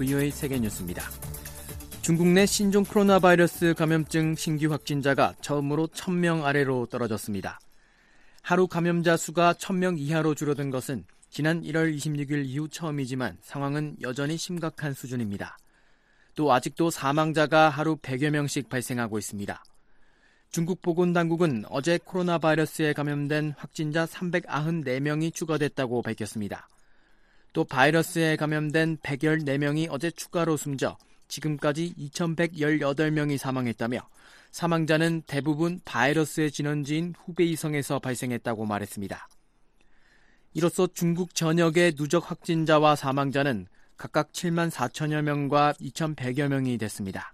VOA 세계뉴스입니다. 중국 내 신종 코로나 바이러스 감염증 신규 확진자가 처음으로 1000명 아래로 떨어졌습니다. 하루 감염자 수가 1000명 이하로 줄어든 것은 지난 1월 26일 이후 처음이지만 상황은 여전히 심각한 수준입니다. 또 아직도 사망자가 하루 100여 명씩 발생하고 있습니다. 중국 보건당국은 어제 코로나 바이러스에 감염된 확진자 394명이 추가됐다고 밝혔습니다. 또 바이러스에 감염된 114명이 어제 추가로 숨져 지금까지 2118명이 사망했다며 사망자는 대부분 바이러스의 진원지인 후베이성에서 발생했다고 말했습니다. 이로써 중국 전역의 누적 확진자와 사망자는 각각 7만 4천여 명과 2,100여 명이 됐습니다.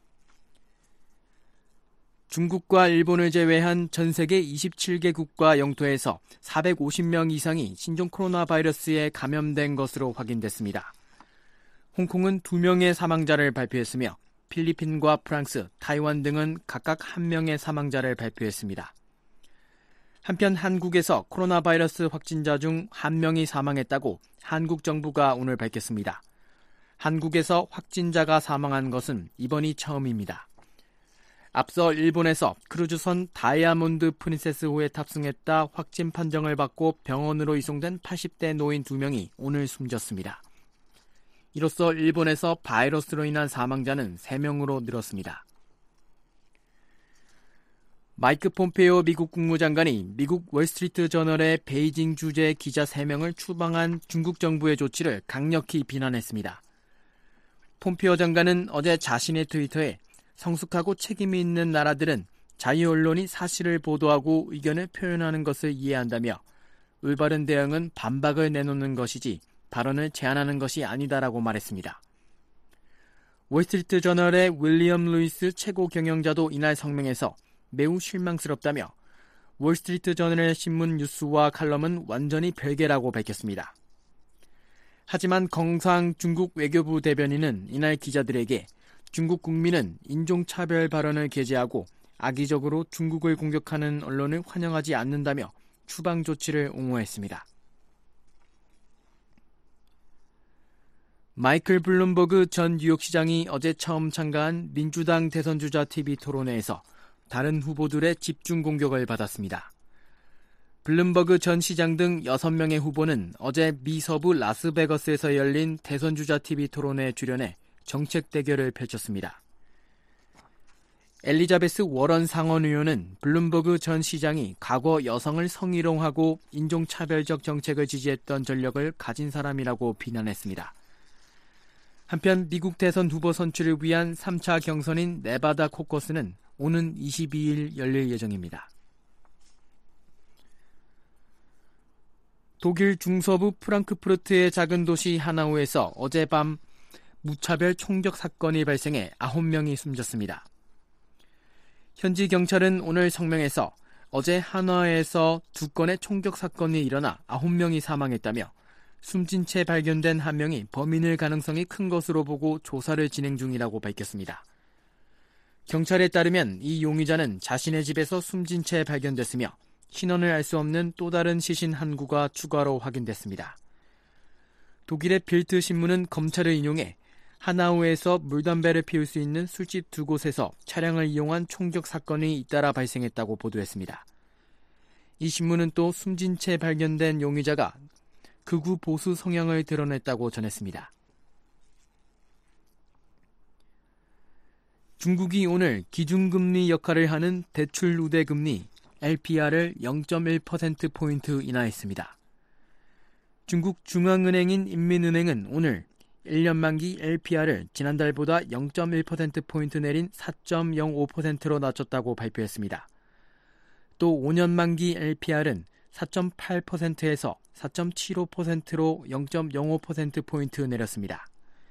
중국과 일본을 제외한 전 세계 27개국과 영토에서 450명 이상이 신종 코로나 바이러스에 감염된 것으로 확인됐습니다. 홍콩은 2명의 사망자를 발표했으며 필리핀과 프랑스, 타이완 등은 각각 1명의 사망자를 발표했습니다. 한편 한국에서 코로나 바이러스 확진자 중 1명이 사망했다고 한국 정부가 오늘 밝혔습니다. 한국에서 확진자가 사망한 것은 이번이 처음입니다. 앞서 일본에서 크루즈선 다이아몬드 프린세스호에 탑승했다 확진 판정을 받고 병원으로 이송된 80대 노인 2명이 오늘 숨졌습니다. 이로써 일본에서 바이러스로 인한 사망자는 3명으로 늘었습니다. 마이크 폼페이오 미국 국무장관이 미국 월스트리트 저널의 베이징 주재 기자 3명을 추방한 중국 정부의 조치를 강력히 비난했습니다. 폼페이오 장관은 어제 자신의 트위터에 성숙하고 책임이 있는 나라들은 자유 언론이 사실을 보도하고 의견을 표현하는 것을 이해한다며 올바른 대응은 반박을 내놓는 것이지 발언을 제한하는 것이 아니다라고 말했습니다. 월스트리트 저널의 윌리엄 루이스 최고 경영자도 이날 성명에서 매우 실망스럽다며 월스트리트 저널의 신문 뉴스와 칼럼은 완전히 별개라고 밝혔습니다. 하지만 경상 중국 외교부 대변인은 이날 기자들에게 중국 국민은 인종차별 발언을 게재하고 악의적으로 중국을 공격하는 언론을 환영하지 않는다며 추방 조치를 옹호했습니다. 마이클 블룸버그 전 뉴욕시장이 어제 처음 참가한 민주당 대선주자 TV 토론회에서 다른 후보들의 집중 공격을 받았습니다. 블룸버그 전 시장 등 6명의 후보는 어제 미 서부 라스베거스에서 열린 대선주자 TV 토론회에 출연해 정책 대결을 펼쳤습니다. 엘리자베스 워런 상원의원은 블룸버그 전 시장이 과거 여성을 성희롱하고 인종차별적 정책을 지지했던 전력을 가진 사람이라고 비난했습니다. 한편 미국 대선 후보 선출을 위한 3차 경선인 네바다 코커스는 오는 22일 열릴 예정입니다. 독일 중서부 프랑크푸르트의 작은 도시 하나우에서 어젯밤 무차별 총격 사건이 발생해 9명이 숨졌습니다. 현지 경찰은 오늘 성명에서 어제 하나우에서 2건의 총격 사건이 일어나 9명이 사망했다며 숨진 채 발견된 1명이 범인일 가능성이 큰 것으로 보고 조사를 진행 중이라고 밝혔습니다. 경찰에 따르면 이 용의자는 자신의 집에서 숨진 채 발견됐으며 신원을 알 수 없는 또 다른 시신 한 구가 추가로 확인됐습니다. 독일의 빌트 신문은 검찰을 인용해 하나우에서 물담배를 피울 수 있는 술집 2곳에서 차량을 이용한 총격 사건이 잇따라 발생했다고 보도했습니다. 이 신문은 또 숨진 채 발견된 용의자가 극우 보수 성향을 드러냈다고 전했습니다. 중국이 오늘 기준금리 역할을 하는 대출 우대 금리 LPR을 0.1%포인트 인하했습니다. 중국 중앙은행인 인민은행은 오늘 1년 만기 LPR을 지난달보다 0.1%포인트 내린 4.05%로 낮췄다고 발표했습니다. 또 5년 만기 LPR은 4.8%에서 4.75%로 0.05%포인트 내렸습니다.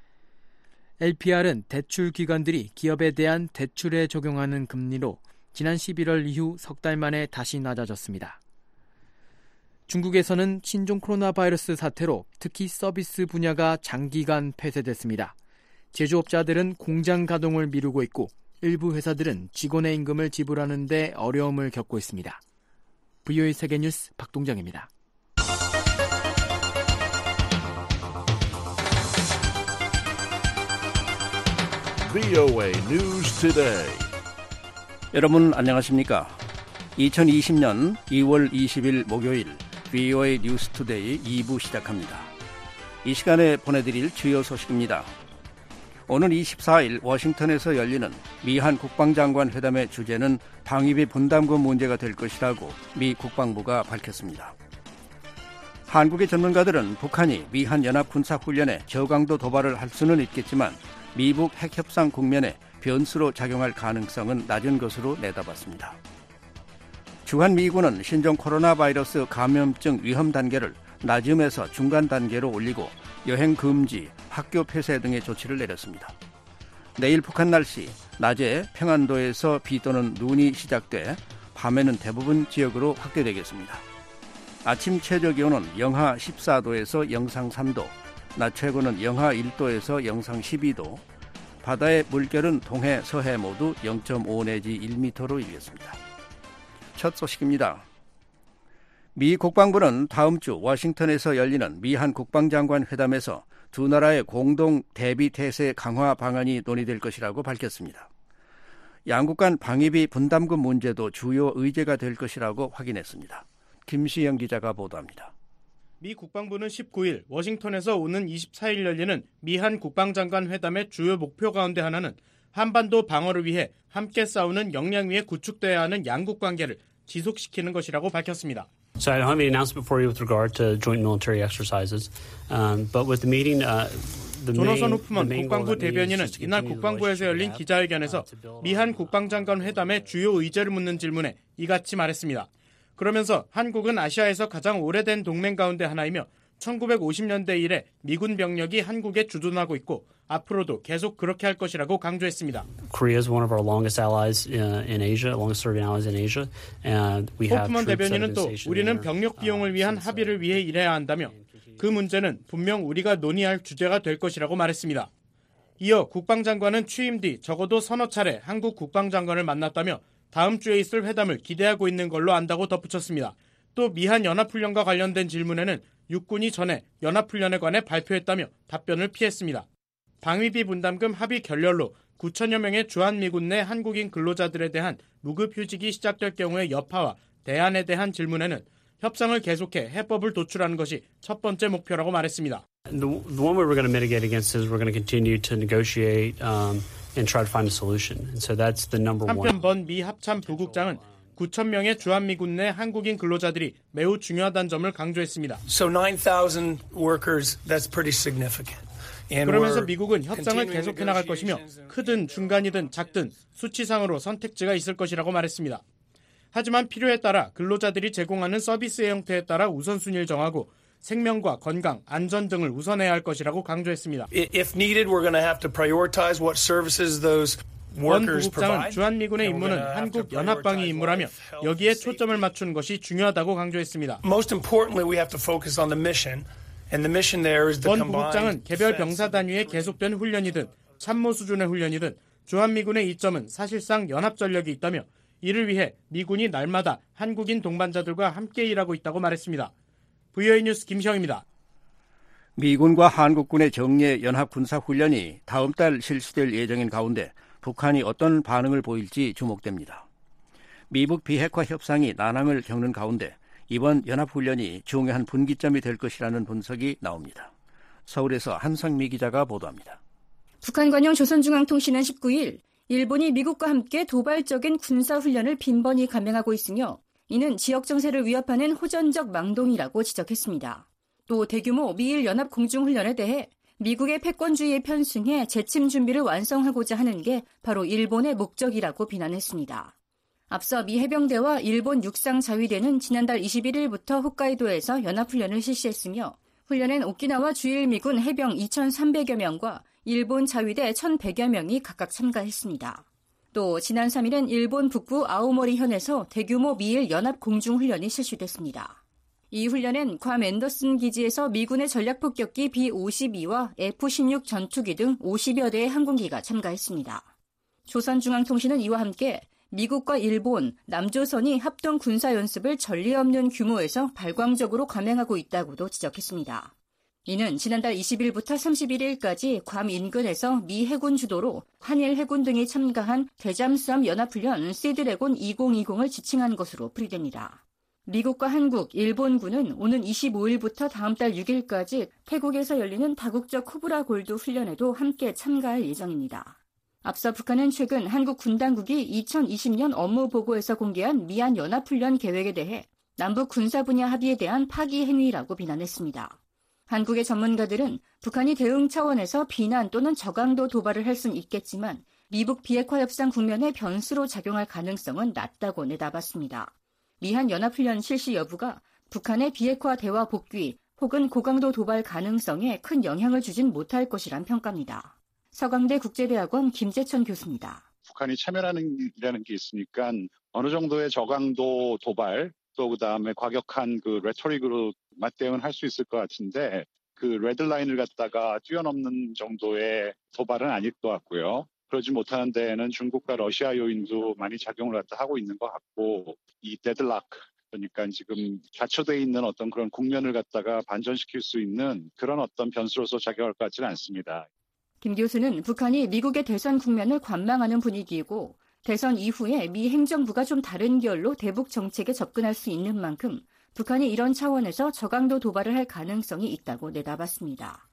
LPR은 대출 기관들이 기업에 대한 대출에 적용하는 금리로 지난 11월 이후 석 달 만에 다시 낮아졌습니다. 중국에서는 신종 코로나 바이러스 사태로 특히 서비스 분야가 장기간 폐쇄됐습니다. 제조업자들은 공장 가동을 미루고 있고 일부 회사들은 직원의 임금을 지불하는 데 어려움을 겪고 있습니다. VOA 세계뉴스 박동정입니다. VOA News Today. 여러분 안녕하십니까? 2020년 2월 20일 목요일 VOA 뉴스 투데이 2부 시작합니다. 이 시간에 보내드릴 주요 소식입니다. 오는 24일 워싱턴에서 열리는 미한 국방장관 회담의 주제는 방위비 분담금 문제가 될 것이라고 미 국방부가 밝혔습니다. 한국의 전문가들은 북한이 미한 연합군사훈련에 저강도 도발을 할 수는 있겠지만 미북 핵협상 국면에 변수로 작용할 가능성은 낮은 것으로 내다봤습니다. 주한미군은 신종 코로나 바이러스 감염증 위험 단계를 낮음에서 중간 단계로 올리고 여행 금지, 학교 폐쇄 등의 조치를 내렸습니다. 내일 북한 날씨, 낮에 평안도에서 비 또는 눈이 시작돼 밤에는 대부분 지역으로 확대되겠습니다. 아침 최저 기온은 영하 14도에서 영상 3도, 낮 최고는 영하 1도에서 영상 12도, 바다의 물결은 동해, 서해 모두 0.5 내지 1m로 일겠습니다. 첫 소식입니다. 미 국방부는 다음 주 워싱턴에서 열리는 미한 국방장관 회담에서 두 나라의 공동 대비태세 강화 방안이 논의될 것이라고 밝혔습니다. 양국 간 방위비 분담금 문제도 주요 의제가 될 것이라고 확인했습니다. 김시영 기자가 보도합니다. 미 국방부는 19일 워싱턴에서 오는 24일 열리는 미한 국방장관 회담의 주요 목표 가운데 하나는 한반도 방어를 위해 함께 싸우는 역량 위에 구축돼야 하는 양국 관계를 지속시키는 것이라고 밝혔습니다. So I don't have any announcement for you with regard to joint military exercises, but with the meeting, 조너선 호프먼 국방부 대변인은 이날 국방부에서 열린 기자회견에서 미한 국방장관 회담의 주요 의제를 묻는 질문에 이같이 말했습니다. 그러면서 한국은 아시아에서 가장 오래된 동맹 가운데 하나이며 1950년대 이래 미군 병력이 한국에 주둔하고 있고 앞으로도 계속 그렇게 할 것이라고 강조했습니다. Korea is one of our longest allies in Asia, longest serving allies in Asia, and we have 호프먼 대변인은 또 우리는 병력 비용을 위한 합의를 위해 일해야 한다며 그 문제는 분명 우리가 논의할 주제가 될 것이라고 말했습니다. 이어 국방장관은 취임 뒤 적어도 서너 차례 한국 국방장관을 만났다며 다음 주에 있을 회담을 기대하고 있는 걸로 안다고 덧붙였습니다. 또 미한 연합훈련과 관련된 질문에는 육군이 전에 연합훈련에 관해 발표했다며 답변을 피했습니다. 방위비 분담금 합의 결렬로 9천여 명의 주한미군 내 한국인 근로자들에 대한 무급휴직이 시작될 경우의 여파와 대안에 대한 질문에는 협상을 계속해 해법을 도출하는 것이 첫 번째 목표라고 말했습니다. The one way we're going to mitigate against is we're going to continue to negotiate and try to find a solution. And so that's the number one. 한편 번 미 합참 부국장은 9천 명의 주한미군 내 한국인 근로자들이 매우 중요하다는 점을 강조했습니다. So 9,000 workers, that's pretty significant. 그러면서 미국은 협상을 계속해 나갈 것이며 크든 중간이든 작든 수치상으로 선택지가 있을 것이라고 말했습니다. 하지만 필요에 따라 근로자들이 제공하는 서비스의 형태에 따라 우선순위를 정하고 생명과 건강, 안전 등을 우선해야 할 것이라고 강조했습니다. If needed, we're going to have to prioritize what services those 원 부국장은 주한미군의 임무는 한국 연합방위 임무라며 여기에 초점을 맞춘 것이 중요하다고 강조했습니다. Most importantly, we have to focus on the mission. And the mission there is the 원 부국장은 개별 병사 단위의 계속된 훈련이든 참모 수준의 훈련이든 주한미군의 이점은 사실상 연합전력이 있다며 이를 위해 미군이 날마다 한국인 동반자들과 함께 일하고 있다고 말했습니다. VOA 뉴스 김시영입니다. 미군과 한국군의 정례 연합군사훈련이 다음 달 실시될 예정인 가운데 북한이 어떤 반응을 보일지 주목됩니다. 미북 비핵화 협상이 난항을 겪는 가운데 이번 연합훈련이 중요한 분기점이 될 것이라는 분석이 나옵니다. 서울에서 한성미 기자가 보도합니다. 북한 관영 조선중앙통신은 19일 일본이 미국과 함께 도발적인 군사훈련을 빈번히 감행하고 있으며 이는 지역 정세를 위협하는 호전적 망동이라고 지적했습니다. 또 대규모 미일 연합 공중훈련에 대해 미국의 패권주의에 편승해 재침 준비를 완성하고자 하는 게 바로 일본의 목적이라고 비난했습니다. 앞서 미 해병대와 일본 육상자위대는 지난달 21일부터 홋카이도에서 연합훈련을 실시했으며 훈련엔 오키나와 주일미군 해병 2,300여 명과 일본 자위대 1,100여 명이 각각 참가했습니다. 또 지난 3일엔 일본 북부 아오모리현에서 대규모 미일 연합 공중훈련이 실시됐습니다. 이 훈련엔 괌 앤더슨 기지에서 미군의 전략폭격기 B-52와 F-16 전투기 등 50여 대의 항공기가 참가했습니다. 조선중앙통신은 이와 함께 미국과 일본, 남조선이 합동 군사연습을 전례 없는 규모에서 발광적으로 감행하고 있다고도 지적했습니다. 이는 지난달 20일부터 31일까지 괌 인근에서 미 해군 주도로 한일 해군 등이 참가한 대잠수함 연합훈련 시드래곤 2020을 지칭한 것으로 풀이됩니다. 미국과 한국, 일본군은 오는 25일부터 다음 달 6일까지 태국에서 열리는 다국적 코브라 골드 훈련에도 함께 참가할 예정입니다. 앞서 북한은 최근 한국 군 당국이 2020년 업무 보고에서 공개한 미한 연합훈련 계획에 대해 남북 군사 분야 합의에 대한 파기 행위라고 비난했습니다. 한국의 전문가들은 북한이 대응 차원에서 비난 또는 저강도 도발을 할 수는 있겠지만 미북 비핵화 협상 국면에 변수로 작용할 가능성은 낮다고 내다봤습니다. 미한 연합훈련 실시 여부가 북한의 비핵화 대화 복귀 혹은 고강도 도발 가능성에 큰 영향을 주진 못할 것이란 평가입니다. 서강대 국제대학원 김재천 교수입니다. 북한이 참여라는 게 있으니까 어느 정도의 저강도 도발 또 그다음에 과격한 그 레토릭으로 맞대응을 할 수 있을 것 같은데 그 레드라인을 갖다가 뛰어넘는 정도의 도발은 아닐 것 같고요. 그러지 못하는 데에는 중국과 러시아 요인도 많이 작용을 하고 있는 것 같고 이 데드락 그러니까 지금 닫혀돼 있는 어떤 그런 국면을 갖다가 반전시킬 수 있는 그런 어떤 변수로서 작용할 것 같지는 않습니다. 김 교수는 북한이 미국의 대선 국면을 관망하는 분위기이고 대선 이후에 미 행정부가 좀 다른 결로 대북 정책에 접근할 수 있는 만큼 북한이 이런 차원에서 저강도 도발을 할 가능성이 있다고 내다봤습니다.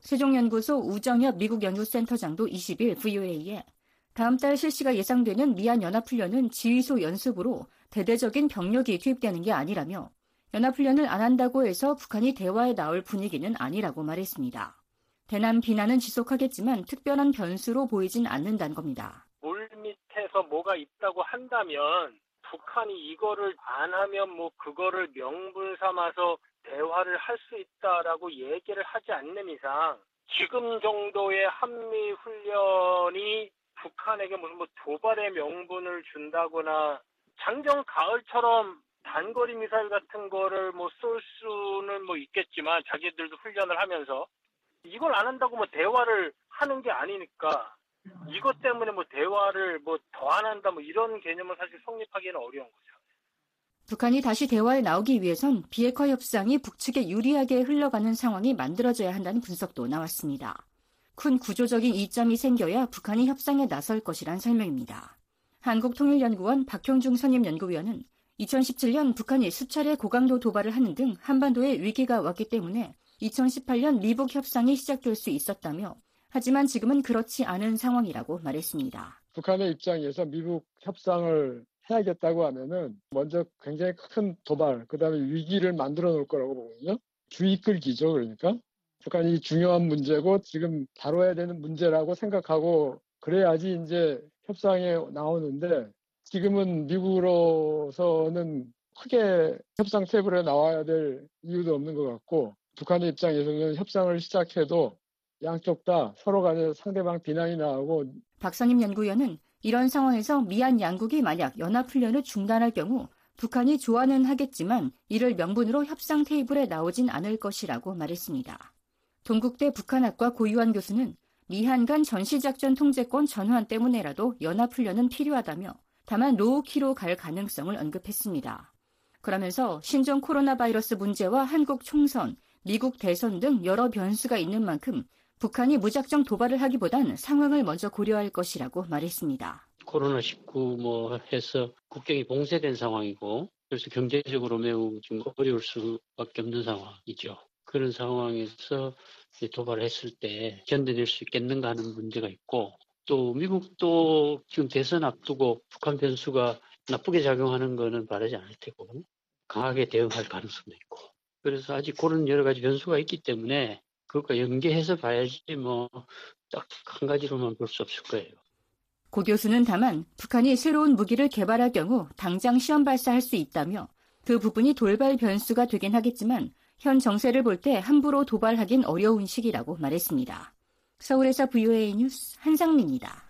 세종연구소 우정엽 미국 연구센터장도 20일 VOA에 다음 달 실시가 예상되는 미한 연합훈련은 지휘소 연습으로 대대적인 병력이 투입되는 게 아니라며 연합훈련을 안 한다고 해서 북한이 대화에 나올 분위기는 아니라고 말했습니다. 대남 비난은 지속하겠지만 특별한 변수로 보이진 않는다는 겁니다. 물 밑에서 뭐가 있다고 한다면 북한이 이거를 안 하면 그거를 명분 삼아서 대화를 할 수 있다라고 얘기를 하지 않는 이상 지금 정도의 한미 훈련이 북한에게 무슨 도발의 명분을 준다거나 작년 가을처럼 단거리 미사일 같은 거를 쏠 수는 있겠지만 자기들도 훈련을 하면서 이걸 안 한다고 대화를 하는 게 아니니까 이것 때문에 대화를 더 안 한다 이런 개념은 사실 성립하기는 어려운 거죠. 북한이 다시 대화에 나오기 위해선 비핵화 협상이 북측에 유리하게 흘러가는 상황이 만들어져야 한다는 분석도 나왔습니다. 큰 구조적인 이점이 생겨야 북한이 협상에 나설 것이란 설명입니다. 한국통일연구원 박형중 선임연구위원은 2017년 북한이 수차례 고강도 도발을 하는 등 한반도에 위기가 왔기 때문에 2018년 미북 협상이 시작될 수 있었다며 하지만 지금은 그렇지 않은 상황이라고 말했습니다. 북한의 입장에서 미북 협상을 해야겠다고 하면은 먼저 굉장히 큰 도발, 그다음에 위기를 만들어 놓을 거라고 보거든요. 주의 끌기죠, 그러니까. 북한이 중요한 문제고 지금 다뤄야 되는 문제라고 생각하고 그래야지 이제 협상에 나오는데 지금은 미국으로서는 크게 협상 테이블에 나와야 될 이유도 없는 것 같고 북한의 입장에서는 협상을 시작해도 양쪽 다 서로 간에 상대방 비난이 나오고 박선임 연구위원은 이런 상황에서 미한 양국이 만약 연합훈련을 중단할 경우 북한이 좋아는 하겠지만 이를 명분으로 협상 테이블에 나오진 않을 것이라고 말했습니다. 동국대 북한학과 고유한 교수는 미한 간 전시작전 통제권 전환 때문에라도 연합훈련은 필요하다며 다만 로우키로 갈 가능성을 언급했습니다. 그러면서 신종 코로나 바이러스 문제와 한국 총선, 미국 대선 등 여러 변수가 있는 만큼 북한이 무작정 도발을 하기보단 상황을 먼저 고려할 것이라고 말했습니다. 코로나19 해서 국경이 봉쇄된 상황이고 그래서 경제적으로 매우 좀 어려울 수밖에 없는 상황이죠. 그런 상황에서 도발을 했을 때 견뎌낼 수 있겠는가 하는 문제가 있고 또 미국도 지금 대선 앞두고 북한 변수가 나쁘게 작용하는 거는 바라지 않을 테고 강하게 대응할 가능성도 있고 그래서 아직 그런 여러 가지 변수가 있기 때문에 그것과 연계해서 봐야지 딱 한 가지로만 볼 수 없을 거예요. 고 교수는 다만 북한이 새로운 무기를 개발할 경우 당장 시험 발사할 수 있다며 그 부분이 돌발 변수가 되긴 하겠지만 현 정세를 볼 때 함부로 도발하긴 어려운 시기라고 말했습니다. 서울에서 VOA 뉴스 한상미입니다.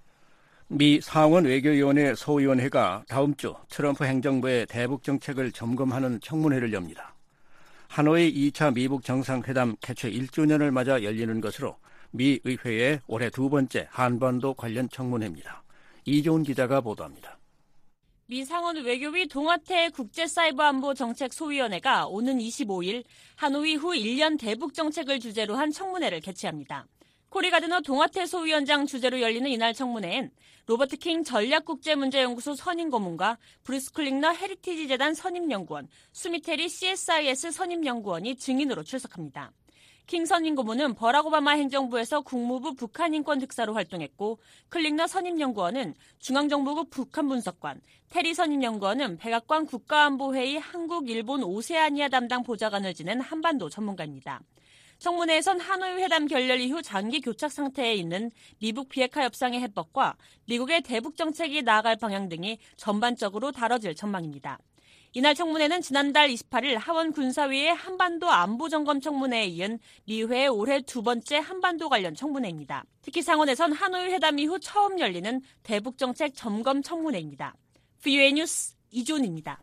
미 상원 외교위원회 소위원회가 다음 주 트럼프 행정부의 대북 정책을 점검하는 청문회를 엽니다. 하노이 2차 미북 정상회담 개최 1주년을 맞아 열리는 것으로 미 의회의 올해 두 번째 한반도 관련 청문회입니다. 이종훈 기자가 보도합니다. 미 상원 외교위 동아태 국제사이버안보정책소위원회가 오는 25일 하노이 후 1년 대북 정책을 주제로 한 청문회를 개최합니다. 코리 가드너 동아태 소위원장 주재로 열리는 이날 청문회엔 로버트 킹 전략국제문제연구소 선임고문과 브루스 클링너 헤리티지 재단 선임연구원, 수미테리 CSIS 선임연구원이 증인으로 출석합니다. 킹 선임고문은 버락 오바마 행정부에서 국무부 북한인권 특사로 활동했고, 클링너 선임연구원은 중앙정보국 북한분석관, 테리 선임연구원은 백악관 국가안보회의 한국, 일본, 오세아니아 담당 보좌관을 지낸 한반도 전문가입니다. 청문회에선 하노이 회담 결렬 이후 장기 교착 상태에 있는 미북 비핵화 협상의 해법과 미국의 대북 정책이 나아갈 방향 등이 전반적으로 다뤄질 전망입니다. 이날 청문회는 지난달 28일 하원 군사위의 한반도 안보점검 청문회에 이은 미회의 올해 두 번째 한반도 관련 청문회입니다. 특히 상원에선 하노이 회담 이후 처음 열리는 대북정책 점검 청문회입니다. VOA 뉴스 이존입니다.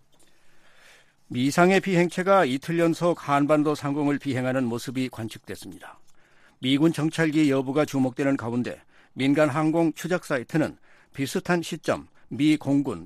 미상의 비행체가 이틀 연속 한반도 상공을 비행하는 모습이 관측됐습니다. 미군 정찰기 여부가 주목되는 가운데 민간 항공 추적 사이트는 비슷한 시점 미 공군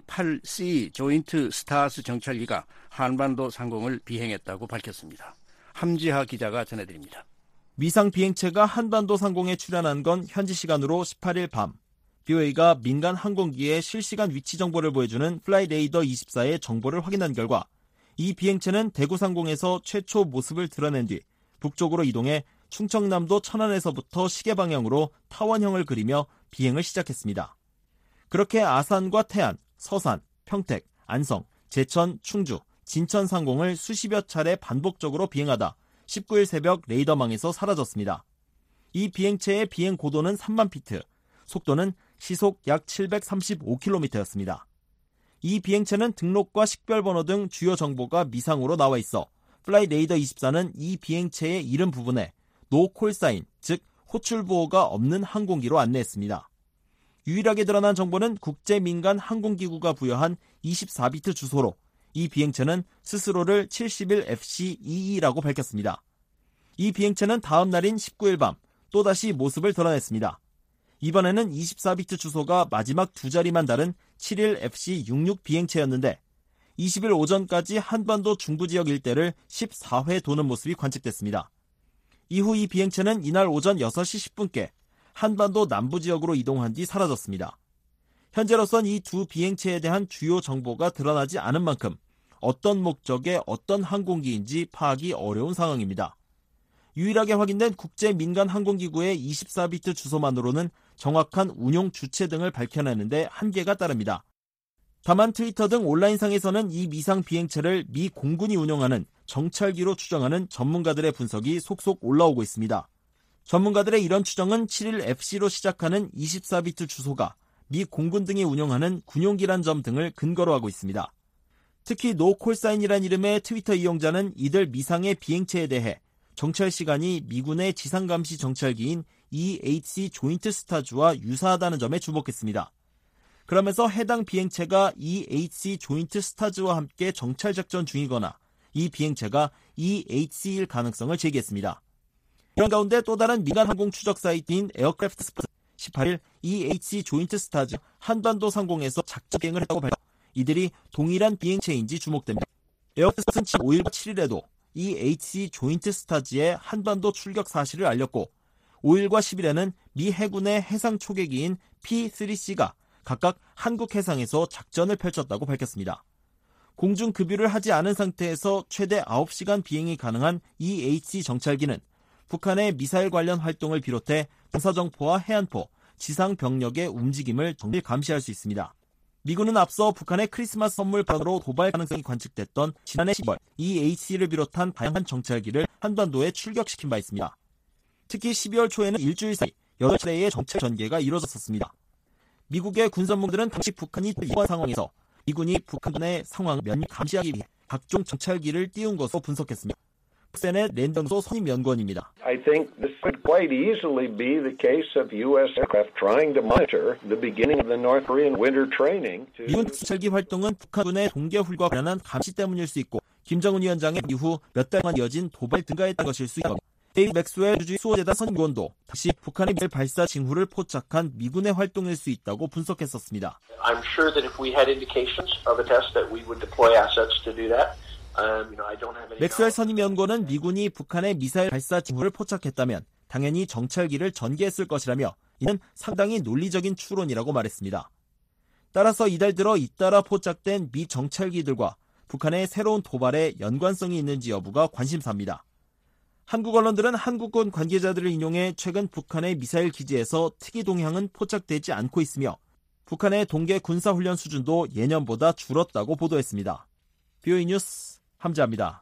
E-8C 조인트 스타스 정찰기가 한반도 상공을 비행했다고 밝혔습니다. 함지하 기자가 전해드립니다. 미상 비행체가 한반도 상공에 출현한 건 현지 시간으로 18일 밤. BOA가 민간 항공기의 실시간 위치 정보를 보여주는 플라이레이더 24의 정보를 확인한 결과 이 비행체는 대구 상공에서 최초 모습을 드러낸 뒤 북쪽으로 이동해 충청남도 천안에서부터 시계 방향으로 타원형을 그리며 비행을 시작했습니다. 그렇게 아산과 태안, 서산, 평택, 안성, 제천, 충주, 진천 상공을 수십여 차례 반복적으로 비행하다 19일 새벽 레이더망에서 사라졌습니다. 이 비행체의 비행 고도는 3만 피트, 속도는 시속 약 735km였습니다. 이 비행체는 등록과 식별번호 등 주요 정보가 미상으로 나와 있어 플라이레이더 24는 이 비행체의 이름 부분에 노 콜사인, 즉 호출 보호가 없는 항공기로 안내했습니다. 유일하게 드러난 정보는 국제민간항공기구가 부여한 24비트 주소로 이 비행체는 스스로를 71FC-22라고 밝혔습니다. 이 비행체는 다음 날인 19일 밤 또다시 모습을 드러냈습니다. 이번에는 24비트 주소가 마지막 두 자리만 다른 71FC-66 비행체였는데 20일 오전까지 한반도 중부 지역 일대를 14회 도는 모습이 관측됐습니다. 이후 이 비행체는 이날 오전 6시 10분께 한반도 남부 지역으로 이동한 뒤 사라졌습니다. 현재로선 이 두 비행체에 대한 주요 정보가 드러나지 않은 만큼 어떤 목적의 어떤 항공기인지 파악이 어려운 상황입니다. 유일하게 확인된 국제민간항공기구의 24비트 주소만으로는 정확한 운용 주체 등을 밝혀내는데 한계가 따릅니다. 다만 트위터 등 온라인상에서는 이 미상 비행체를 미 공군이 운용하는 정찰기로 추정하는 전문가들의 분석이 속속 올라오고 있습니다. 전문가들의 이런 추정은 71FC로 시작하는 24비트 주소가 미 공군 등이 운영하는 군용기란 점 등을 근거로 하고 있습니다. 특히 노콜사인이란 이름의 트위터 이용자는 이들 미상의 비행체에 대해 정찰 시간이 미군의 지상감시 정찰기인 EHC 조인트 스타즈와 유사하다는 점에 주목했습니다. 그러면서 해당 비행체가 EHC 조인트 스타즈와 함께 정찰 작전 중이거나 이 비행체가 EHC일 가능성을 제기했습니다. 이런 가운데 또 다른 민간 항공 추적 사이트인 에어크래프트 스포츠 18일 EHC 조인트 스타즈 한반도 상공에서 작전 비행을 했다고 밝혀 이들이 동일한 비행체인지 주목됩니다. 에어크래프트는 5일과 7일에도 EHC 조인트 스타즈의 한반도 출격 사실을 알렸고 5일과 10일에는 미 해군의 해상 초계기인 P-3C가 각각 한국 해상에서 작전을 펼쳤다고 밝혔습니다. 공중 급유를 하지 않은 상태에서 최대 9시간 비행이 가능한 EHC 정찰기는 북한의 미사일 관련 활동을 비롯해 방사정포와 해안포, 지상 병력의 움직임을 정밀 감시할 수 있습니다. 미군은 앞서 북한의 크리스마스 선물 발언으로 도발 가능성이 관측됐던 지난해 10월 EHC를 비롯한 다양한 정찰기를 한반도에 출격시킨 바 있습니다. 특히 12월 초에는 일주일 사이 8차례의 정찰 전개가 이뤄졌었습니다. 미국의 군전문가들은 당시 북한이 이러한 상황에서 미군이 북한의 상황을 면밀히 감시하기 위해 각종 정찰기를 띄운 것으로 분석했습니다. 북센의 랜덤소 선임 연구원입니다. I think this could quite easily be the case of U.S. aircraft trying to monitor the beginning of the North Korean winter training. 미군 정찰기 활동은 북한군의 동계훈련과 관련한 감시 때문일 수 있고 김정은 위원장의 이후 몇 달 동안 이어진 도발 등가에 따른 것일 수 있다. 데이비드 맥스웰 주주의 수호재단 선임위원도 당시 북한의 미사일 발사 징후를 포착한 미군의 활동일 수 있다고 분석했었습니다. I'm sure that if we had indications of a test that we would deploy assets to do that. I don't have any. 맥스웰 선임위원고는 미군이 북한의 미사일 발사 징후를 포착했다면 당연히 정찰기를 전개했을 것이라며 이는 상당히 논리적인 추론이라고 말했습니다. 따라서 이달 들어 잇따라 포착된 미 정찰기들과 북한의 새로운 도발에 연관성이 있는지 여부가 관심사입니다. 한국 언론들은 한국군 관계자들을 인용해 최근 북한의 미사일 기지에서 특이 동향은 포착되지 않고 있으며 북한의 동계 군사훈련 수준도 예년보다 줄었다고 보도했습니다. BOE 뉴스 함재합니다.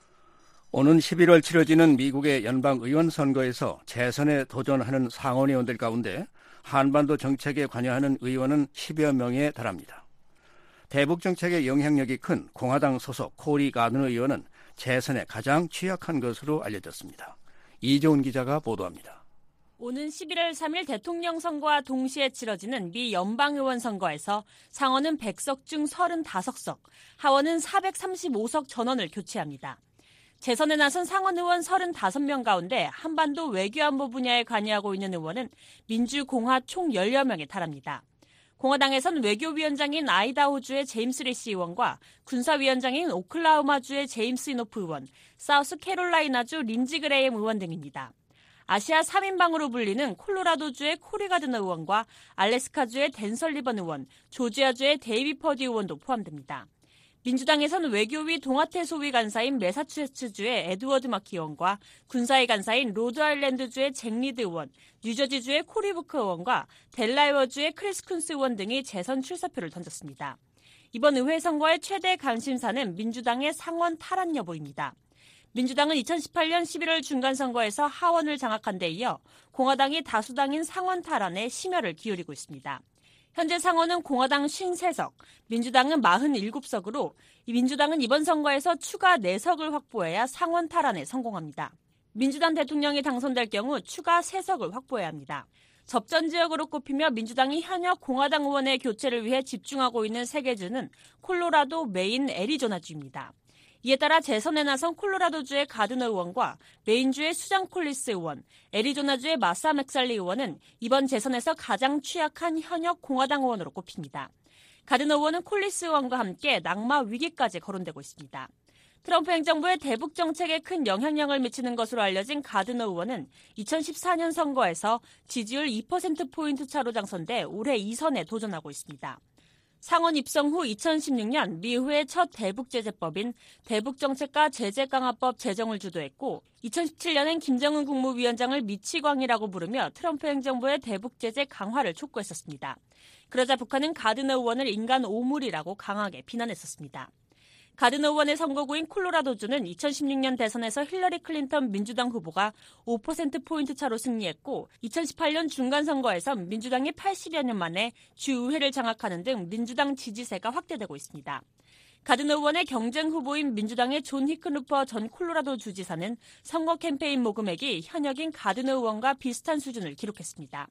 오는 11월 치러지는 미국의 연방의원 선거에서 재선에 도전하는 상원의원들 가운데 한반도 정책에 관여하는 의원은 10여 명에 달합니다. 대북 정책에 영향력이 큰 공화당 소속 코리 가드너 의원은 재선에 가장 취약한 것으로 알려졌습니다. 이종훈 기자가 보도합니다. 오는 11월 3일 대통령 선거와 동시에 치러지는 미 연방의원 선거에서 상원은 100석 중 35석, 하원은 435석 전원을 교체합니다. 재선에 나선 상원 의원 35명 가운데 한반도 외교안보 분야에 관여하고 있는 의원은 민주공화 총 10여 명에 달합니다. 공화당에선 외교위원장인 아이다호주의 제임스 리시 의원과 군사위원장인 오클라호마주의 제임스 이노프 의원, 사우스캐롤라이나주 린지 그레이엄 의원 등입니다. 아시아 3인방으로 불리는 콜로라도주의 코리 가드너 의원과 알래스카주의 댄 설리번 의원, 조지아주의 데이비 퍼디 의원도 포함됩니다. 민주당에서는 외교위 동아태 소위 간사인 매사추세츠주의 에드워드 마키 의원과 군사위 간사인 로드아일랜드주의 잭 리드 의원, 뉴저지주의 코리 부커 의원과 델라웨어주의 크리스 쿤스 의원 등이 재선 출사표를 던졌습니다. 이번 의회 선거의 최대 관심사는 민주당의 상원 탈환 여부입니다. 민주당은 2018년 11월 중간선거에서 하원을 장악한 데 이어 공화당이 다수당인 상원 탈환에 심혈을 기울이고 있습니다. 현재 상원은 공화당 53석, 민주당은 47석으로 민주당은 이번 선거에서 추가 4석을 확보해야 상원 탈환에 성공합니다. 민주당 대통령이 당선될 경우 추가 3석을 확보해야 합니다. 접전 지역으로 꼽히며 민주당이 현역 공화당 의원의 교체를 위해 집중하고 있는 3개 주는 콜로라도, 메인, 애리조나주입니다. 이에 따라 재선에 나선 콜로라도주의 가드너 의원과 메인주의 수잔 콜리스 의원, 애리조나주의 마사 맥살리 의원은 이번 재선에서 가장 취약한 현역 공화당 의원으로 꼽힙니다. 가드너 의원은 콜리스 의원과 함께 낙마 위기까지 거론되고 있습니다. 트럼프 행정부의 대북 정책에 큰 영향력을 미치는 것으로 알려진 가드너 의원은 2014년 선거에서 지지율 2%포인트 차로 당선돼 올해 2선에 도전하고 있습니다. 상원 입성 후 2016년 미 의회의 첫 대북제재법인 대북정책과 제재강화법 제정을 주도했고 2017년엔 김정은 국무위원장을 미치광이라고 부르며 트럼프 행정부의 대북제재 강화를 촉구했었습니다. 그러자 북한은 가드너 의원을 인간 오물이라고 강하게 비난했었습니다. 가드너 의원의 선거구인 콜로라도주는 2016년 대선에서 힐러리 클린턴 민주당 후보가 5%포인트 차로 승리했고 2018년 중간선거에선 민주당이 80여 년 만에 주의회를 장악하는 등 민주당 지지세가 확대되고 있습니다. 가드너 의원의 경쟁 후보인 민주당의 존 히큰루퍼 전 콜로라도 주지사는 선거 캠페인 모금액이 현역인 가드너 의원과 비슷한 수준을 기록했습니다.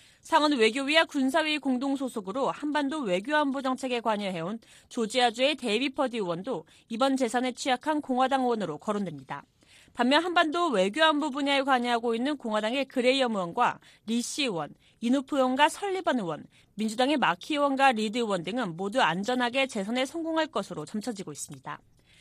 상원 외교위와 군사위 공동 소속으로 한반도 외교안보 정책에 관여해온 조지아주의 데이비 퍼디 의원도 이번 재선에 취약한 공화당 의원으로 거론됩니다. 반면 한반도 외교안보 분야에 관여하고 있는 공화당의 그레이엄 의원과 리시 의원, 이노프 의원과 설리번 의원, 민주당의 마키 의원과 리드 의원 등은 모두 안전하게 재선에 성공할 것으로 점쳐지고 있습니다.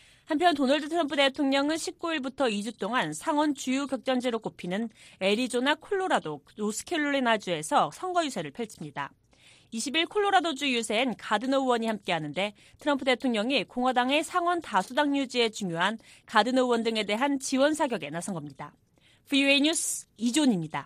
한편 도널드 트럼프 대통령은 19일부터 2주 동안 상원 주요 격전지로 꼽히는 애리조나, 콜로라도, 노스캐롤라이나주에서 선거 유세를 펼칩니다. 20일 콜로라도주 유세엔 가드너 의원이 함께하는데 트럼프 대통령이 공화당의 상원 다수당 유지에 중요한 가드너 의원 등에 대한 지원 사격에 나선 겁니다. VOA 뉴스 이존입니다.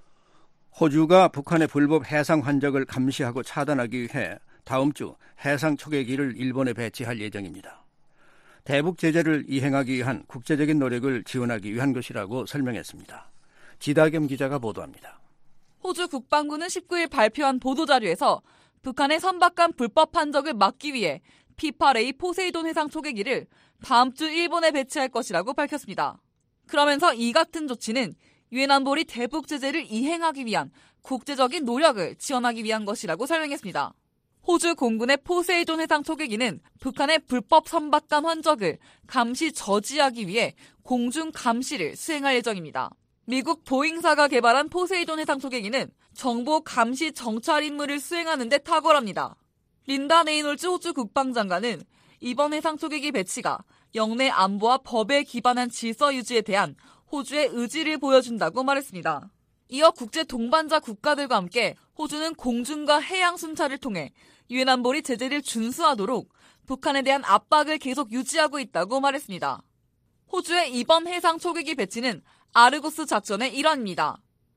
호주가 북한의 불법 해상 환적을 감시하고 차단하기 위해 다음 주 해상 초계기를 일본에 배치할 예정입니다. 대북 제재를 이행하기 위한 국제적인 노력을 지원하기 위한 것이라고 설명했습니다. 지다겸 기자가 보도합니다. 호주 국방부는 19일 발표한 보도자료에서 북한의 선박간 불법 환적을 막기 위해 P-8A 포세이돈 해상 초계기를 다음 주 일본에 배치할 것이라고 밝혔습니다. 그러면서 이 같은 조치는 유엔 안보리 대북 제재를 이행하기 위한 국제적인 노력을 지원하기 위한 것이라고 설명했습니다. 호주 공군의 포세이돈 해상 초계기는 북한의 불법 선박간 환적을 감시 저지하기 위해 공중 감시를 수행할 예정입니다. 미국 보잉사가 개발한 포세이돈 해상 초계기는 정보 감시 정찰 임무를 수행하는 데 탁월합니다. 린다 레이놀즈 호주 국방장관은 이번 해상 초계기 배치가 영내 안보와 법에 기반한 질서 유지에 대한 호주의 의지를 보여준다고 말했습니다. 이어 국제 동반자 국가들과 함께 호주는 공중과 해양 순찰을 통해 유엔 안보리 제재를 준수하도록 북한에 대한 압박을 계속 유지하고 있다고 말했습니다. 호주의 이번 해상 초계기 배치는 아르고스 작전의 일환입니다.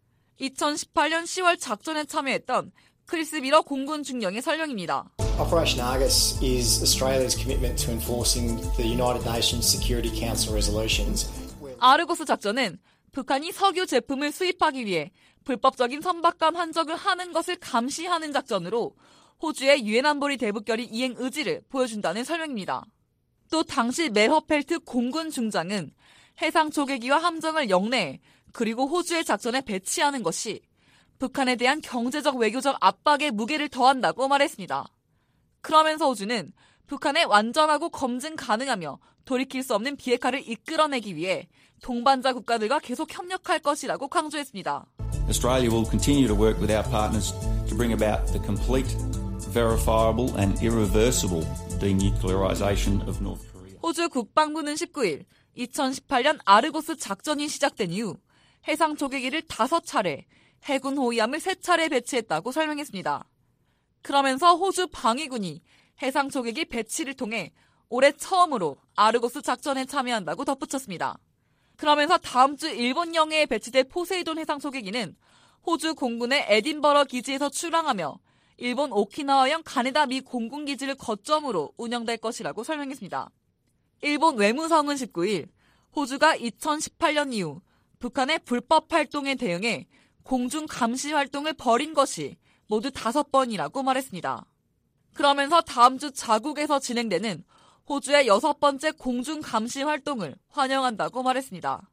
2018년 10월 작전에 참여했던 크리스 미러 공군 중령의 설명입니다. Operation Argus is Australia's commitment to enforcing the United Nations Security Council resolutions. 아르고스 작전은 북한이 석유 제품을 수입하기 위해 불법적인 선박감 한적을 하는 것을 감시하는 작전으로 호주의 유엔 안보리 대북결의 이행 의지를 보여준다는 설명입니다. 또 당시 메허펠트 공군 중장은 해상 초계기와 함정을 영내에 그리고 호주의 작전에 배치하는 것이 북한에 대한 경제적 외교적 압박에 무게를 더한다고 말했습니다. 그러면서 호주는 북한에 완전하고 검증 가능하며 돌이킬 수 없는 비핵화를 이끌어내기 위해 동반자 국가들과 계속 협력할 것이라고 강조했습니다. Australia will continue to work with our partners to bring about the complete, verifiable and irreversible denuclearization of North Korea. 호주 국방부는 19일 2018년 아르고스 작전이 시작된 이후 해상 초계기를 5차례, 해군 호위함을 3차례 배치했다고 설명했습니다. 그러면서 호주 방위군이 해상 초계기 배치를 통해 올해 처음으로 아르고스 작전에 참여한다고 덧붙였습니다. 그러면서 다음 주 일본 영해에 배치될 포세이돈 해상 초계기는 호주 공군의 에딘버러 기지에서 출항하며 일본 오키나와형 가네다 미 공군기지를 거점으로 운영될 것이라고 설명했습니다. 일본 외무성은 19일 호주가 2018년 이후 북한의 불법 활동에 대응해 공중 감시 활동을 벌인 것이 모두 5번이라고 말했습니다. 그러면서 다음 주 자국에서 진행되는 호주의 6번째 공중 감시 활동을 환영한다고 말했습니다.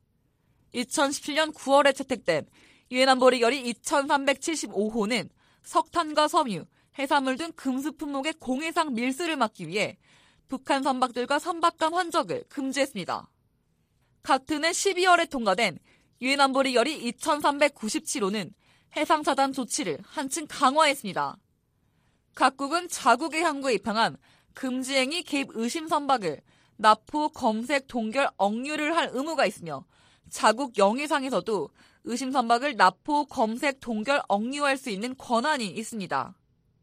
2017년 9월에 채택된 유엔 안보리 결의 2375호는 석탄과 섬유, 해산물 등 금수 품목의 공해상 밀수를 막기 위해 북한 선박들과 선박간 환적을 금지했습니다. 같은 해 12월에 통과된 유엔 안보리 결의 2397호는 해상차단 조치를 한층 강화했습니다. 각국은 자국의 항구에 입항한 금지행위 개입 의심 선박을 납포, 검색, 동결, 억류를 할 의무가 있으며 자국 영해상에서도 의심 선박을 납포, 검색, 동결, 억류할 수 있는 권한이 있습니다.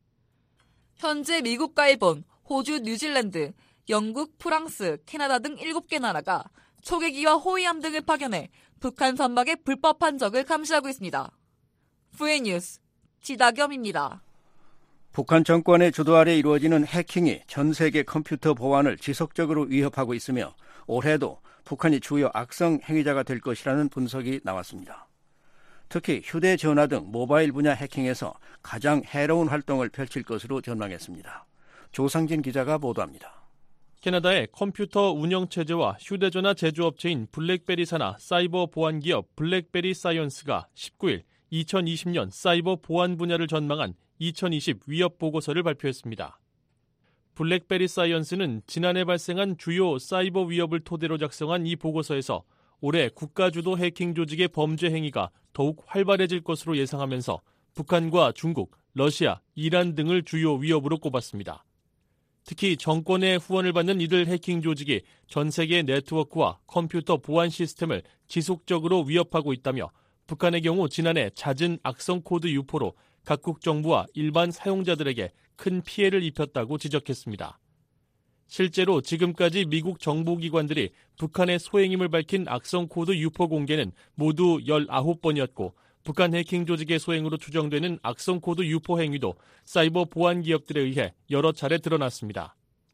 현재 미국과 일본, 호주, 뉴질랜드, 영국, 프랑스, 캐나다 등 7개 나라가 초계기와 호위함 등을 파견해 북한 선박의 불법 한적을 감시하고 있습니다. VN뉴스 지다겸입니다. 북한 정권의 주도 아래 이루어지는 해킹이 전 세계 컴퓨터 보안을 지속적으로 위협하고 있으며 올해도 북한이 주요 악성 행위자가 될 것이라는 분석이 나왔습니다. 특히 휴대전화 등 모바일 분야 해킹에서 가장 해로운 활동을 펼칠 것으로 전망했습니다. 조상진 기자가 보도합니다. 캐나다의 컴퓨터 운영체제와 휴대전화 제조업체인 블랙베리 산하 사이버 보안 기업 블랙베리 사이언스가 19일 2020년 사이버 보안 분야를 전망한 2020 위협 보고서를 발표했습니다. 블랙베리 사이언스는 지난해 발생한 주요 사이버 위협을 토대로 작성한 이 보고서에서 올해 국가주도 해킹 조직의 범죄 행위가 더욱 활발해질 것으로 예상하면서 북한과 중국, 러시아, 이란 등을 주요 위협으로 꼽았습니다. 특히 정권의 후원을 받는 이들 해킹 조직이 전 세계 네트워크와 컴퓨터 보안 시스템을 지속적으로 위협하고 있다며 북한의 경우 지난해 잦은 악성 코드 유포로 각국 정부와 일반 사용자들에게 큰 피해를 입혔다고 지적했습니다. 실제로 지금까지 미국 정보기관들이 북한의 소행임을 밝힌 악성 코드 유포 공개는 모두 19번이었고 북한 해킹 조직의 소행으로 추정되는 악성 코드 유포 행위도 사이버 보안 기업들에 의해 여러 차례 드러났습니다.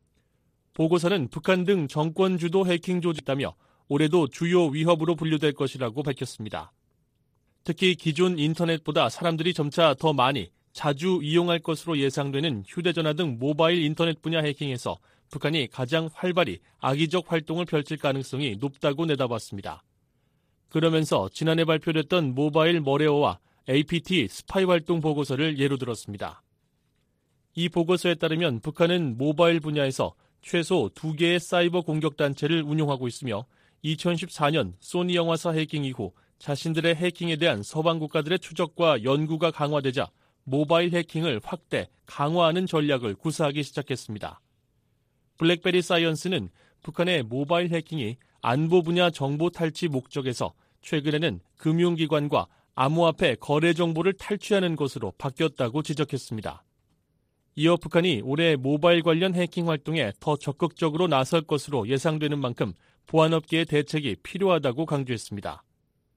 보고서는 북한 등 정권 주도 해킹 조직이라며 올해도 주요 위협으로 분류될 것이라고 밝혔습니다. 특히 기존 인터넷보다 사람들이 점차 더 많이 자주 이용할 것으로 예상되는 휴대전화 등 모바일 인터넷 분야 해킹에서 북한이 가장 활발히 악의적 활동을 펼칠 가능성이 높다고 내다봤습니다. 그러면서 지난해 발표됐던 모바일 머레어와 APT 스파이 활동 보고서를 예로 들었습니다. 이 보고서에 따르면 북한은 모바일 분야에서 최소 2개의 사이버 공격 단체를 운용하고 있으며 2014년 소니 영화사 해킹 이후 자신들의 해킹에 대한 서방 국가들의 추적과 연구가 강화되자 모바일 해킹을 확대, 강화하는 전략을 구사하기 시작했습니다. 블랙베리 사이언스는 북한의 모바일 해킹이 안보 분야 정보 탈취 목적에서 최근에는 금융기관과 암호화폐 거래 정보를 탈취하는 것으로 바뀌었다고 지적했습니다. 이어 북한이 올해 모바일 관련 해킹 활동에 더 적극적으로 나설 것으로 예상되는 만큼 보안업계의 대책이 필요하다고 강조했습니다.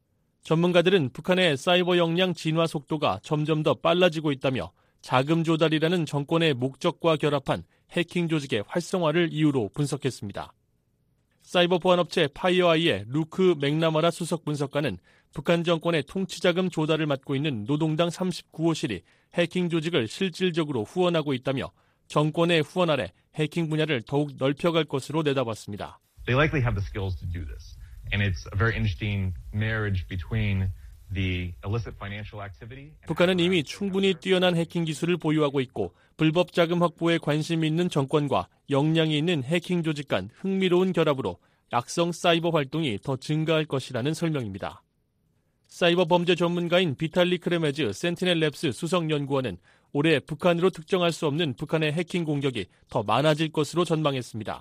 전문가들은 북한의 사이버 역량 진화 속도가 점점 더 빨라지고 있다며 자금 조달이라는 정권의 목적과 결합한 해킹 조직의 활성화를 이유로 분석했습니다. 사이버 보안업체 파이어아이의 루크 맥나마라 수석 분석가는 북한 정권의 통치자금 조달을 맡고 있는 노동당 39호실이 해킹 조직을 실질적으로 후원하고 있다며 정권의 후원 아래 해킹 분야를 더욱 넓혀갈 것으로 내다봤습니다. They likely have the skills to do this. And it's a very interesting marriage between the illicit financial activity. 북한은 이미 충분히 뛰어난 해킹 기술을 보유하고 있고 불법 자금 확보에 관심이 있는 정권과 역량이 있는 해킹 조직 간 흥미로운 결합으로 악성 사이버 활동이 더 증가할 것이라는 설명입니다. 사이버 범죄 전문가인 비탈리 크레메즈 센티넬랩스 수석연구원은 올해 북한으로 특정할 수 없는 북한의 해킹 공격이 더 많아질 것으로 전망했습니다.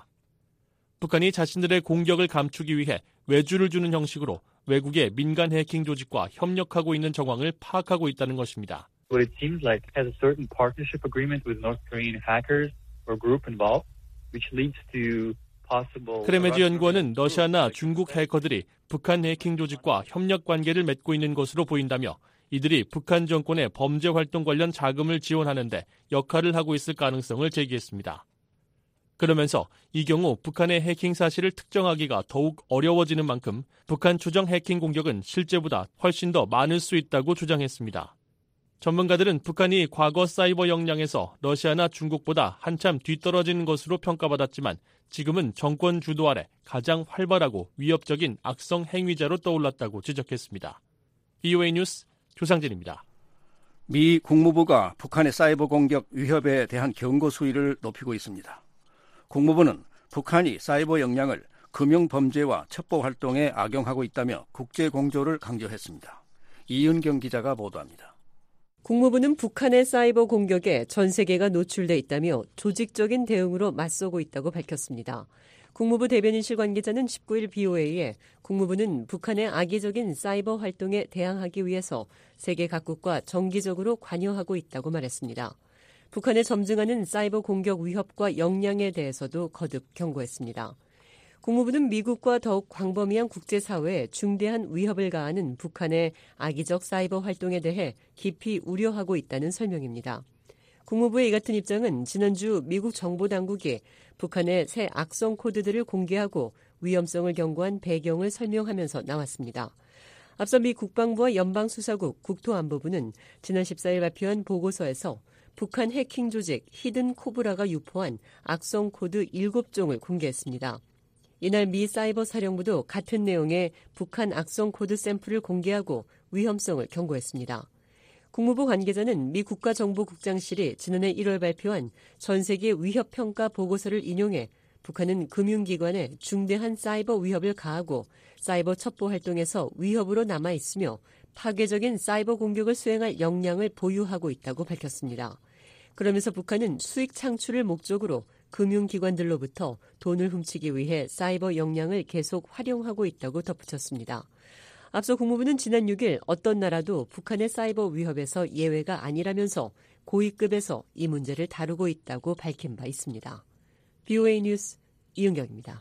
북한이 자신들의 공격을 감추기 위해 외주를 주는 형식으로 외국의 민간 해킹 조직과 협력하고 있는 정황을 파악하고 있다는 것입니다. What it seems like has a certain partnership agreement with North Korean hackers or group involved, which leads to possible. 크레메즈 연구원은 러시아나 중국 해커들이 북한 해킹 조직과 협력 관계를 맺고 있는 것으로 보인다며 이들이 북한 정권의 범죄 활동 관련 자금을 지원하는 데 역할을 하고 있을 가능성을 제기했습니다. 그러면서 이 경우 북한의 해킹 사실을 특정하기가 더욱 어려워지는 만큼 북한 추정 해킹 공격은 실제보다 훨씬 더 많을 수 있다고 주장했습니다. 전문가들은 북한이 과거 사이버 역량에서 러시아나 중국보다 한참 뒤떨어지는 것으로 평가받았지만 지금은 정권 주도 아래 가장 활발하고 위협적인 악성 행위자로 떠올랐다고 지적했습니다. BOA 뉴스 조상진입니다. 미 국무부가 북한의 사이버 공격 위협에 대한 경고 수위를 높이고 있습니다. 국무부는 북한이 사이버 역량을 금융범죄와 첩보활동에 악용하고 있다며 국제공조를 강조했습니다. 이은경 기자가 보도합니다. 국무부는 북한의 사이버 공격에 전 세계가 노출돼 있다며 조직적인 대응으로 맞서고 있다고 밝혔습니다. 국무부 대변인실 관계자는 19일 BOA에 국무부는 북한의 악의적인 사이버 활동에 대항하기 위해서 세계 각국과 정기적으로 관여하고 있다고 말했습니다. 북한의 점증하는 사이버 공격 위협과 역량에 대해서도 거듭 경고했습니다. 국무부는 미국과 더욱 광범위한 국제사회에 중대한 위협을 가하는 북한의 악의적 사이버 활동에 대해 깊이 우려하고 있다는 설명입니다. 국무부의 이 같은 입장은 지난주 미국 정보당국이 북한의 새 악성 코드들을 공개하고 위험성을 경고한 배경을 설명하면서 나왔습니다. 앞서 미 국방부와 연방수사국 국토안보부는 지난 14일 발표한 보고서에서 북한 해킹 조직 히든 코브라가 유포한 악성 코드 7종을 공개했습니다. 이날 미 사이버 사령부도 같은 내용의 북한 악성 코드 샘플을 공개하고 위험성을 경고했습니다. 국무부 관계자는 미 국가정보국장실이 지난해 1월 발표한 전 세계 위협평가 보고서를 인용해 북한은 금융기관에 중대한 사이버 위협을 가하고 사이버 첩보 활동에서 위협으로 남아있으며 파괴적인 사이버 공격을 수행할 역량을 보유하고 있다고 밝혔습니다. 그러면서 북한은 수익 창출을 목적으로 금융기관들로부터 돈을 훔치기 위해 사이버 역량을 계속 활용하고 있다고 덧붙였습니다. 앞서 국무부는 지난 6일 어떤 나라도 북한의 사이버 위협에서 예외가 아니라면서 고위급에서 이 문제를 다루고 있다고 밝힌 바 있습니다. BOA 뉴스 이은경입니다.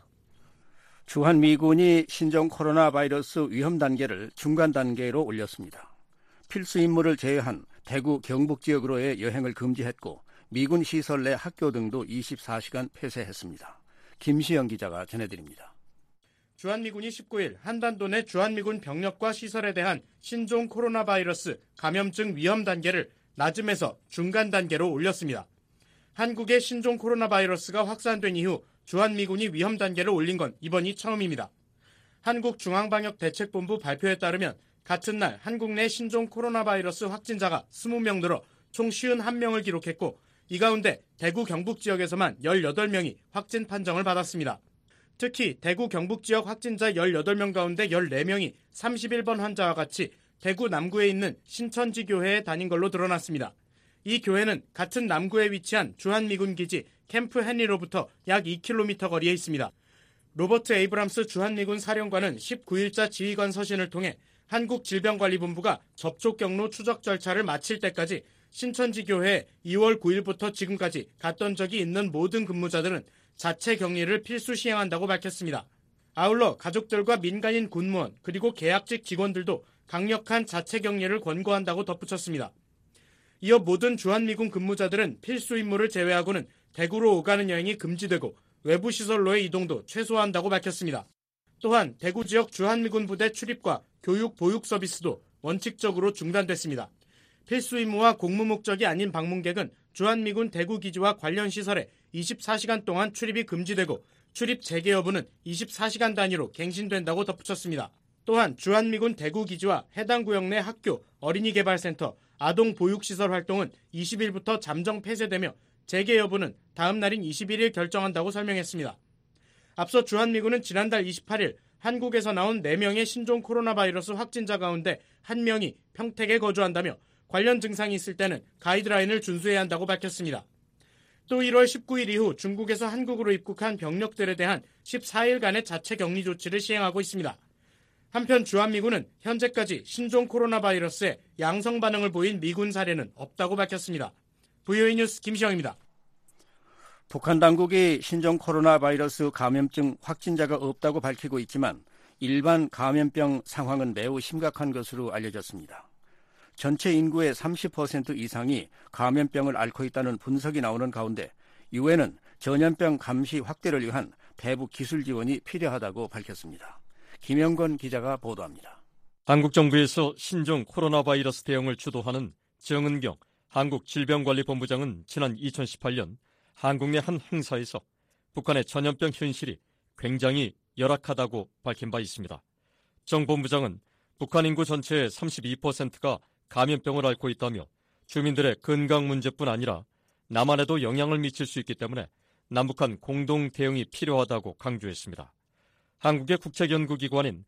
주한미군이 신종 코로나 바이러스 위험 단계를 중간 단계로 올렸습니다. 필수 임무를 제외한 대구 경북 지역으로의 여행을 금지했고 미군 시설 내 학교 등도 24시간 폐쇄했습니다. 김시영 기자가 전해드립니다. 주한미군이 19일 한반도 내 주한미군 병력과 시설에 대한 신종 코로나 바이러스 감염증 위험 단계를 낮음에서 중간 단계로 올렸습니다. 한국의 신종 코로나 바이러스가 확산된 이후 주한미군이 위험 단계를 올린 건 이번이 처음입니다. 한국중앙방역대책본부 발표에 따르면 같은 날 한국 내 신종 코로나 바이러스 확진자가 20명 늘어 총 51명을 기록했고 이 가운데 대구 경북 지역에서만 18명이 확진 판정을 받았습니다. 특히 대구 경북 지역 확진자 18명 가운데 14명이 31번 환자와 같이 대구 남구에 있는 신천지 교회에 다닌 걸로 드러났습니다. 이 교회는 같은 남구에 위치한 주한미군기지 캠프 헨리로부터 약 2km 거리에 있습니다. 로버트 에이브람스 주한미군 사령관은 19일자 지휘관 서신을 통해 한국질병관리본부가 접촉 경로 추적 절차를 마칠 때까지 신천지 교회에 2월 9일부터 지금까지 갔던 적이 있는 모든 근무자들은 자체 격리를 필수 시행한다고 밝혔습니다. 아울러 가족들과 민간인 군무원 그리고 계약직 직원들도 강력한 자체 격리를 권고한다고 덧붙였습니다. 이어 모든 주한미군 근무자들은 필수 임무를 제외하고는 대구로 오가는 여행이 금지되고 외부 시설로의 이동도 최소화한다고 밝혔습니다. 또한 대구 지역 주한미군 부대 출입과 교육 보육 서비스도 원칙적으로 중단됐습니다. 필수 임무와 공무 목적이 아닌 방문객은 주한미군 대구기지와 관련 시설에 24시간 동안 출입이 금지되고 출입 재개 여부는 24시간 단위로 갱신된다고 덧붙였습니다. 또한 주한미군 대구기지와 해당 구역 내 학교, 어린이개발센터, 아동보육시설 활동은 20일부터 잠정 폐쇄되며 재개 여부는 다음 날인 21일 결정한다고 설명했습니다. 앞서 주한미군은 지난달 28일 한국에서 나온 4명의 신종 코로나 바이러스 확진자 가운데 1명이 평택에 거주한다며 관련 증상이 있을 때는 가이드라인을 준수해야 한다고 밝혔습니다. 또 1월 19일 이후 중국에서 한국으로 입국한 병력들에 대한 14일간의 자체 격리 조치를 시행하고 있습니다. 한편 주한미군은 현재까지 신종 코로나 바이러스에 양성 반응을 보인 미군 사례는 없다고 밝혔습니다. VOA 뉴스 김시영입니다. 북한 당국이 신종 코로나 바이러스 감염증 확진자가 없다고 밝히고 있지만 일반 감염병 상황은 매우 심각한 것으로 알려졌습니다. 전체 인구의 30% 이상이 감염병을 앓고 있다는 분석이 나오는 가운데 유엔은 전염병 감시 확대를 위한 대북 기술 지원이 필요하다고 밝혔습니다. 김영건 기자가 보도합니다. 한국 정부에서 신종 코로나 바이러스 대응을 주도하는 정은경 한국질병관리본부장은 지난 2018년 한국 내 한 행사에서 북한의 전염병 현실이 굉장히 열악하다고 밝힌 바 있습니다. 정 본부장은 북한 인구 전체의 32%가 감염병을 앓고 있다며 주민들의 건강 문제뿐 아니라 남한에도 영향을 미칠 수 있기 때문에 남북한 공동 대응이 필요하다고 강조했습니다. 한국의 국책연구기관인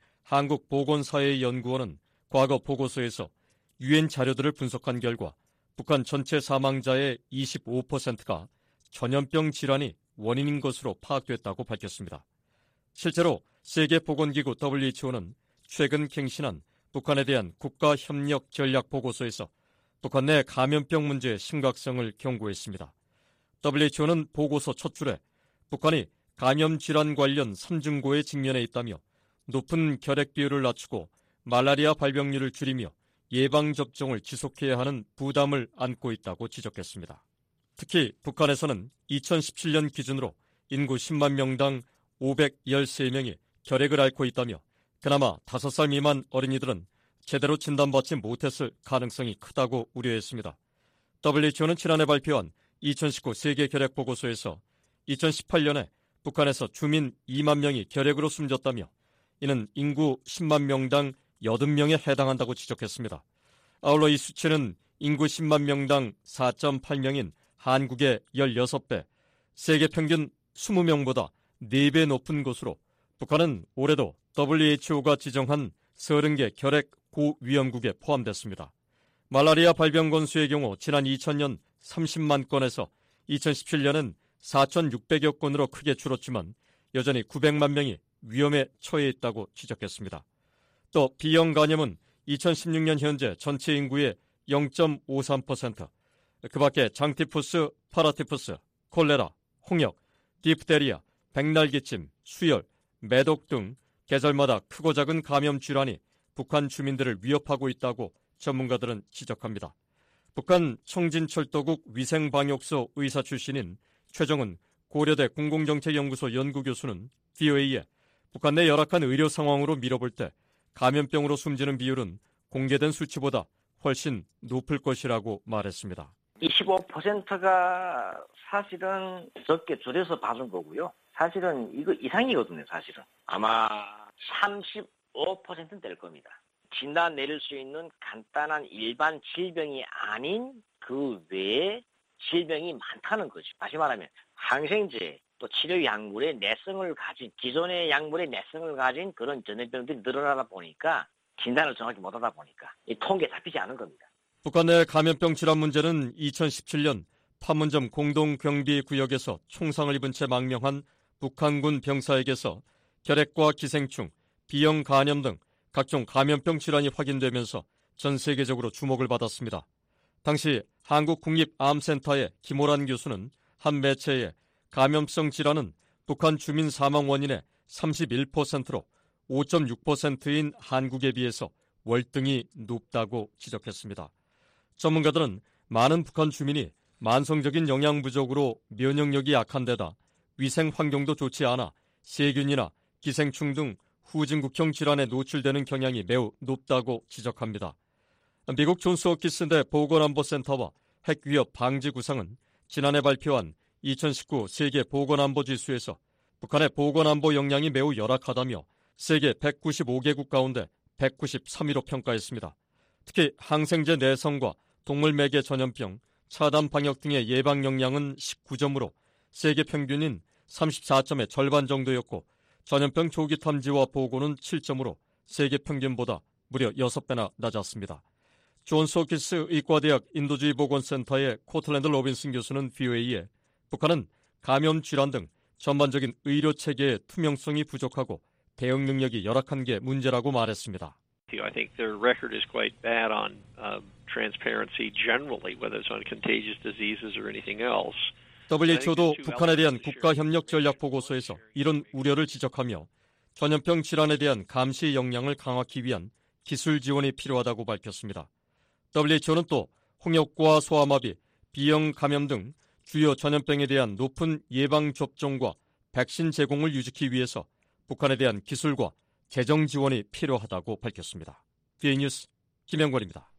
한국보건사회연구원은 과거 보고서에서 유엔 자료들을 분석한 결과 북한 전체 사망자의 25%가 전염병 질환이 원인인 것으로 파악됐다고 밝혔습니다. 실제로 세계보건기구 WHO는 최근 갱신한 북한에 대한 국가협력 전략 보고서에서 북한 내 감염병 문제의 심각성을 경고했습니다. WHO는 보고서 첫 줄에 북한이 감염질환 관련 선진고에 직면해 있다며 높은 결핵 비율을 낮추고 말라리아 발병률을 줄이며 예방접종을 지속해야 하는 부담을 안고 있다고 지적했습니다. 특히 북한에서는 2017년 기준으로 인구 10만 명당 513명이 결핵을 앓고 있다며 그나마 5살 미만 어린이들은 제대로 진단받지 못했을 가능성이 크다고 우려했습니다. WHO는 지난해 발표한 2019 세계 결핵 보고서에서 2018년에 북한에서 주민 2만 명이 결핵으로 숨졌다며 이는 인구 10만 명당 80명에 해당한다고 지적했습니다. 아울러 이 수치는 인구 10만 명당 4.8명인 한국의 16배, 세계 평균 20명보다 4배 높은 것으로 북한은 올해도 WHO가 지정한 30개 결핵 고위험국에 포함됐습니다. 말라리아 발병 건수의 경우 지난 2000년 30만 건에서 2017년은 4,600여 건으로 크게 줄었지만 여전히 900만 명이 위험에 처해 있다고 지적했습니다. 또 B형 간염은 2016년 현재 전체 인구의 0.53%, 그 밖에 장티푸스, 파라티푸스, 콜레라, 홍역, 디프테리아, 백날기침, 수열, 매독 등 계절마다 크고 작은 감염 질환이 북한 주민들을 위협하고 있다고 전문가들은 지적합니다. 북한 청진철도국 위생방역소 의사 출신인 최정은 고려대 공공정책연구소 연구교수는 VOA에 북한 내 열악한 의료 상황으로 미뤄볼 때 감염병으로 숨지는 비율은 공개된 수치보다 훨씬 높을 것이라고 말했습니다. 25%가 사실은 적게 줄여서 받은 거고요. 사실은 이거 이상이거든요, 사실은. 아마 35%는 될 겁니다. 진단 내릴 수 있는 간단한 일반 질병이 아닌 그 외에 질병이 많다는 거죠. 다시 말하면 항생제, 또 치료 약물의 내성을 가진 기존의 약물의 내성을 가진 그런 전염병들이 늘어나다 보니까 진단을 정확히 못하다 보니까 이 통계에 잡히지 않은 겁니다. 북한 내 감염병 질환 문제는 2017년 판문점 공동경비구역에서 총상을 입은 채 망명한 북한군 병사에게서 결핵과 기생충, B형 간염 등 각종 감염병 질환이 확인되면서 전 세계적으로 주목을 받았습니다. 당시 한국국립암센터의 김호란 교수는 한 매체에 감염성 질환은 북한 주민 사망 원인의 31%로 5.6%인 한국에 비해서 월등히 높다고 지적했습니다. 전문가들은 많은 북한 주민이 만성적인 영양 부족으로 면역력이 약한 데다 위생 환경도 좋지 않아 세균이나 기생충 등 후진국형 질환에 노출되는 경향이 매우 높다고 지적합니다. 미국 존스 홉킨스대 보건안보센터와 핵위협 방지 구상은 지난해 발표한 2019 세계 보건안보 지수에서 북한의 보건안보 역량이 매우 열악하다며 세계 195개국 가운데 193위로 평가했습니다. 특히 항생제 내성과 동물매개 전염병, 차단 방역 등의 예방 역량은 19점으로 세계 평균인 34점의 절반 정도였고 전염병 조기 탐지와 보고는 7점으로 세계 평균보다 무려 6배나 낮았습니다. 존스 홉킨스 의과대학 인도주의 보건센터의 코틀랜드 로빈슨 교수는 VOA에 북한은 감염 질환 등 전반적인 의료 체계의 투명성이 부족하고 대응 능력이 열악한 게 문제라고 말했습니다. I think their record is quite bad on transparency generally, whether it's on contagious diseases or anything else. WHO도 북한에 대한 국가협력 전략 보고서에서 이런 우려를 지적하며 전염병 질환에 대한 감시 역량을 강화하기 위한 기술 지원이 필요하다고 밝혔습니다. WHO는 또 홍역과 소아마비, B형 감염 등 주요 전염병에 대한 높은 예방 접종과 백신 제공을 유지하기 위해서 북한에 대한 기술과 재정 지원이 필요하다고 밝혔습니다. VA 뉴스 김영권입니다.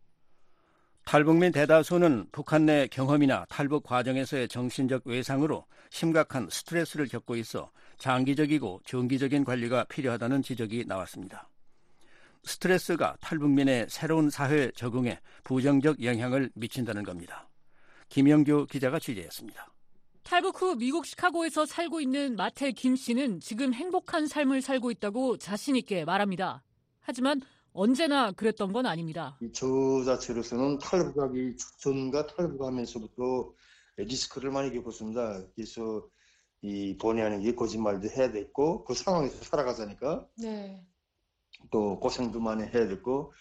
탈북민 대다수는 북한 내 경험이나 탈북 과정에서의 정신적 외상으로 심각한 스트레스를 겪고 있어 장기적이고 정기적인 관리가 필요하다는 지적이 나왔습니다. 스트레스가 탈북민의 새로운 사회 적응에 부정적 영향을 미친다는 겁니다. 김영규 기자가 취재했습니다. 탈북 후 미국 시카고에서 살고 있는 마텔 김 씨는 지금 행복한 삶을 살고 있다고 자신 있게 말합니다. 하지만 언제나 그랬던 건 아닙니다. 저 자체로서는 탈북하기 전과 탈북하면서부터 리스크를 많이 겪었습니다. 그래서 이 본의 아니게 거짓말도 해야 됐고 그 상황에서 살아가자니까 네. 또 고생도 많이 해야 됐고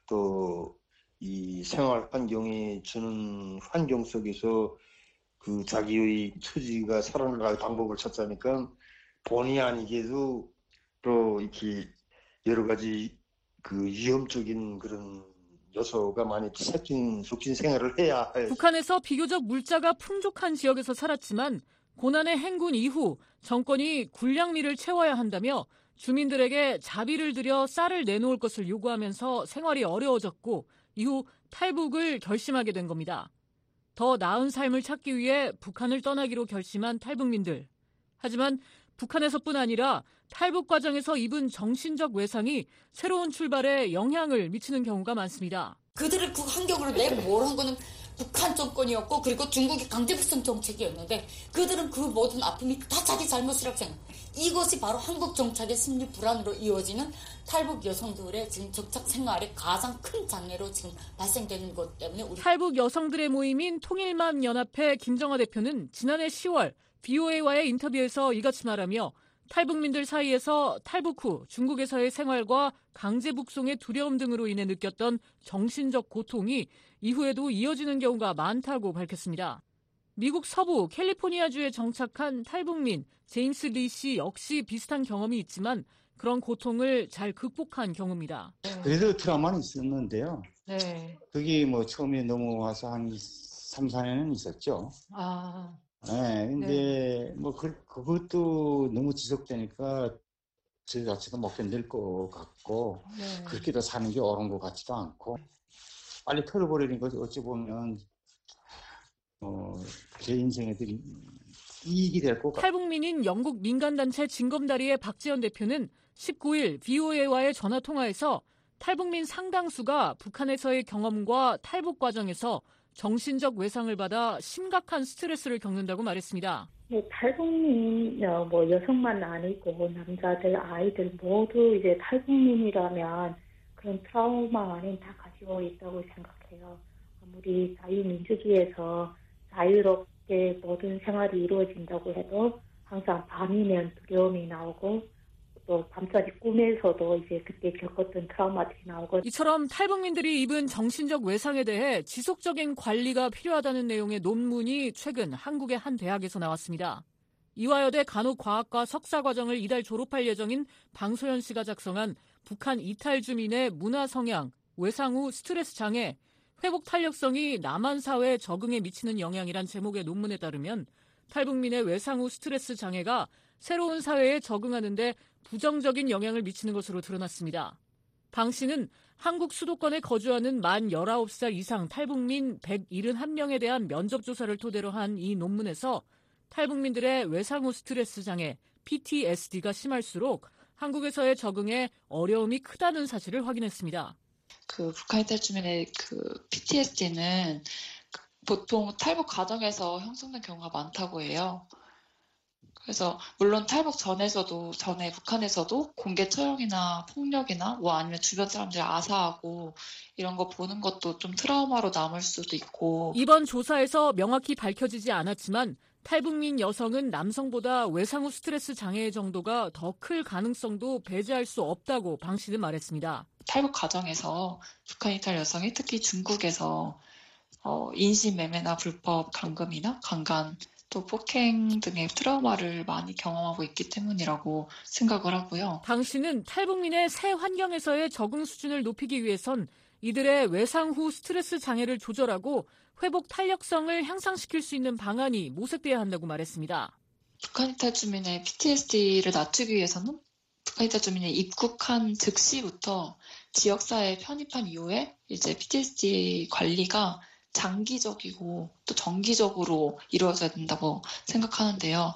또 이 생활 환경이 주는 환경 속에서 그 자기의 처지가 살아나갈 방법을 찾자니까 본의 아니게도 또 이렇게 여러 가지 그 위험적인 그런 요소가 많이 속진 생활을 해야 할. 북한에서 비교적 물자가 풍족한 지역에서 살았지만 고난의 행군 이후 정권이 군량미를 채워야 한다며 주민들에게 자비를 들여 쌀을 내놓을 것을 요구하면서 생활이 어려워졌고 이후 탈북을 결심하게 된 겁니다. 더 나은 삶을 찾기 위해 북한을 떠나기로 결심한 탈북민들. 하지만 북한에서뿐 아니라 탈북 과정에서 입은 정신적 외상이 새로운 출발에 영향을 미치는 경우가 많습니다. 그들을 그 환경으로 내몰은 거는 북한 정권이었고 그리고 중국의 강제북송 정책이었는데 그들은 그 모든 아픔이 다 자기 잘못이라고 생각해요. 이것이 바로 한국 정착의 심리 불안으로 이어지는 탈북 여성들의 지금 정착 생활에 가장 큰 장애로 지금 발생되는 것 때문에 탈북 여성들의 모임인 통일맘 연합회 김정아 대표는 지난해 10월 VOA와의 인터뷰에서 이같이 말하며 탈북민들 사이에서 탈북 후 중국에서의 생활과 강제북송의 두려움 등으로 인해 느꼈던 정신적 고통이 이후에도 이어지는 경우가 많다고 밝혔습니다. 미국 서부 캘리포니아주에 정착한 탈북민 제임스 리 씨 역시 비슷한 경험이 있지만 그런 고통을 잘 극복한 경우입니다. 그래도 트라우마는 있었는데요. 네. 그게 뭐 처음에 넘어와서 한 3, 4년은 있었죠. 아. 네, 근데 네. 뭐 그것도 너무 지속되니까 저 자체도 못 견딜 것 같고 네. 그렇게 더 사는 게 옳은 것 같지도 않고 빨리 털어버리는 것이 어찌 보면 제 인생에도 이익이 될 것 같아요. 탈북민인 영국 민간단체 징검다리의 박지연 대표는 19일 VOA와의 전화통화에서 탈북민 상당수가 북한에서의 경험과 탈북 과정에서 정신적 외상을 받아 심각한 스트레스를 겪는다고 말했습니다. 탈북민 여성만 아니고 남자들, 아이들 모두 이제 탈북민이라면 그런 트라우마는 다 가지고 있다고 생각해요. 아무리 자유민주주의에서 자유롭게 모든 생활이 이루어진다고 해도 항상 밤이면 두려움이 나오고 또 밤까지 꿈에서도 이제 그때 겪었던 트라우마들이 나오고. 이처럼 탈북민들이 입은 정신적 외상에 대해 지속적인 관리가 필요하다는 내용의 논문이 최근 한국의 한 대학에서 나왔습니다. 이화여대 간호과학과 석사과정을 이달 졸업할 예정인 방소연 씨가 작성한 북한 이탈 주민의 문화 성향, 외상 후 스트레스 장애, 회복 탄력성이 남한 사회에 적응에 미치는 영향이란 제목의 논문에 따르면 탈북민의 외상 후 스트레스 장애가 새로운 사회에 적응하는 데 부정적인 영향을 미치는 것으로 드러났습니다. 방 씨는 한국 수도권에 거주하는 만 19살 이상 탈북민 171명에 대한 면접 조사를 토대로 한 이 논문에서 탈북민들의 외상 후 스트레스 장애, PTSD가 심할수록 한국에서의 적응에 어려움이 크다는 사실을 확인했습니다. 북한 이탈 주민의 PTSD는 보통 탈북 과정에서 형성된 경우가 많다고 해요. 그래서 물론 탈북 전에 북한에서도 공개 처형이나 폭력이나 아니면 주변 사람들이 아사하고 이런 거 보는 것도 좀 트라우마로 남을 수도 있고. 이번 조사에서 명확히 밝혀지지 않았지만 탈북민 여성은 남성보다 외상 후 스트레스 장애의 정도가 더 클 가능성도 배제할 수 없다고 방 씨는 말했습니다. 탈북 과정에서 북한 이탈 여성이 특히 중국에서 인신매매나 불법 감금이나 강간 또 폭행 등의 트라우마를 많이 경험하고 있기 때문이라고 생각을 하고요. 방 씨는 탈북민의 새 환경에서의 적응 수준을 높이기 위해선 이들의 외상 후 스트레스 장애를 조절하고 회복 탄력성을 향상시킬 수 있는 방안이 모색돼야 한다고 말했습니다. 북한 이탈 주민의 PTSD를 낮추기 위해서는 북한 이탈 주민이 입국한 즉시부터 지역사회에 편입한 이후에 이제 PTSD 관리가 장기적이고 또 정기적으로 이루어져야 된다고 생각하는데요.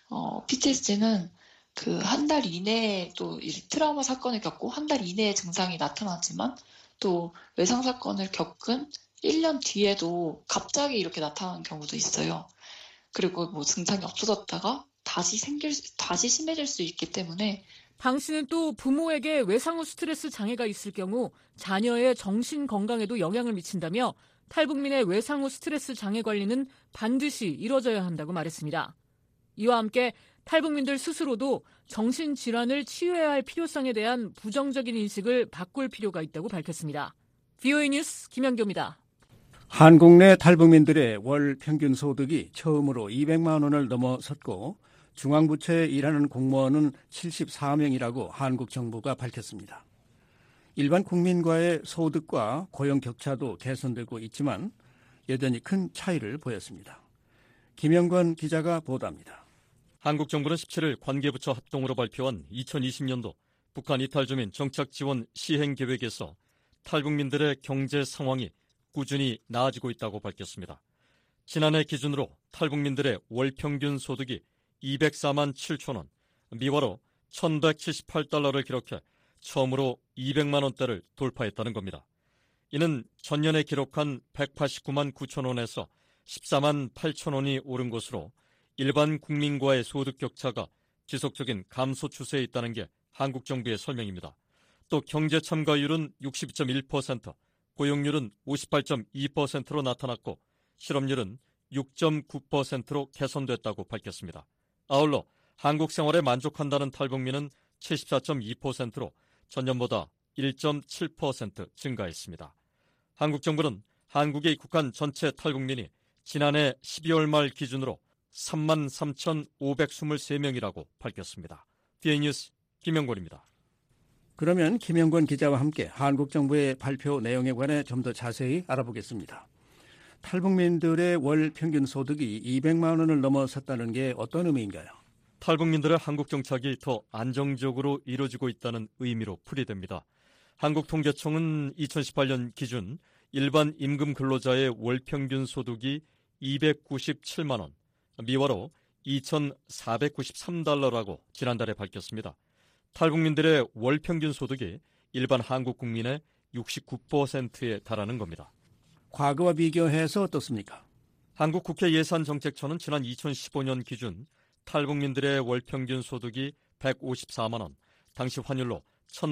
PTSD는 한 달 이내에 또 트라우마 사건을 겪고 한 달 이내에 증상이 나타나지만 또 외상 사건을 겪은 1년 뒤에도 갑자기 이렇게 나타나는 경우도 있어요. 그리고 증상이 없어졌다가 다시 심해질 수 있기 때문에 방 씨는 또 부모에게 외상 후 스트레스 장애가 있을 경우 자녀의 정신 건강에도 영향을 미친다며 탈북민의 외상 후 스트레스 장애 관리는 반드시 이뤄져야 한다고 말했습니다. 이와 함께 탈북민들 스스로도 정신질환을 치유해야 할 필요성에 대한 부정적인 인식을 바꿀 필요가 있다고 밝혔습니다. VOA 뉴스 김연교입니다. 한국 내 탈북민들의 월 평균 소득이 처음으로 200만 원을 넘어섰고 중앙부처에 일하는 공무원은 74명이라고 한국 정부가 밝혔습니다. 일반 국민과의 소득과 고용 격차도 개선되고 있지만 여전히 큰 차이를 보였습니다. 김영권 기자가 보도합니다. 한국 정부는 17일 관계부처 합동으로 발표한 2020년도 북한 이탈 주민 정착 지원 시행 계획에서 탈북민들의 경제 상황이 꾸준히 나아지고 있다고 밝혔습니다. 지난해 기준으로 탈북민들의 월 평균 소득이 204만 7천 원, 미화로 1,178달러를 기록해 처음으로 200만 원대를 돌파했다는 겁니다. 이는 전년에 기록한 189만 9천 원에서 14만 8천 원이 오른 것으로 일반 국민과의 소득 격차가 지속적인 감소 추세에 있다는 게 한국 정부의 설명입니다. 또 경제 참가율은 62.1%, 고용률은 58.2%로 나타났고 실업률은 6.9%로 개선됐다고 밝혔습니다. 아울러 한국 생활에 만족한다는 탈북민은 74.2%로 전년보다 1.7% 증가했습니다. 한국 정부는 한국에 입국한 전체 탈북민이 지난해 12월 말 기준으로 33,523명이라고 밝혔습니다. VOA 뉴스 김영권입니다. 그러면 김영권 기자와 함께 한국 정부의 발표 내용에 관해 좀 더 자세히 알아보겠습니다. 탈북민들의 월 평균 소득이 200만 원을 넘어섰다는 게 어떤 의미인가요? 탈북민들의 한국 정착이 더 안정적으로 이루어지고 있다는 의미로 풀이됩니다. 한국통계청은 2018년 기준 일반 임금 근로자의 월 평균 소득이 297만 원, 미화로 2,493달러라고 지난달에 밝혔습니다. 탈북민들의 월 평균 소득이 일반 한국 국민의 69%에 달하는 겁니다. 과거와 비교해서 어떻습니까? 한국 국회 예산정책처는 지난 2015년 기준 탈북민들의 월 평균 소득이 154만 원, 당시 환율로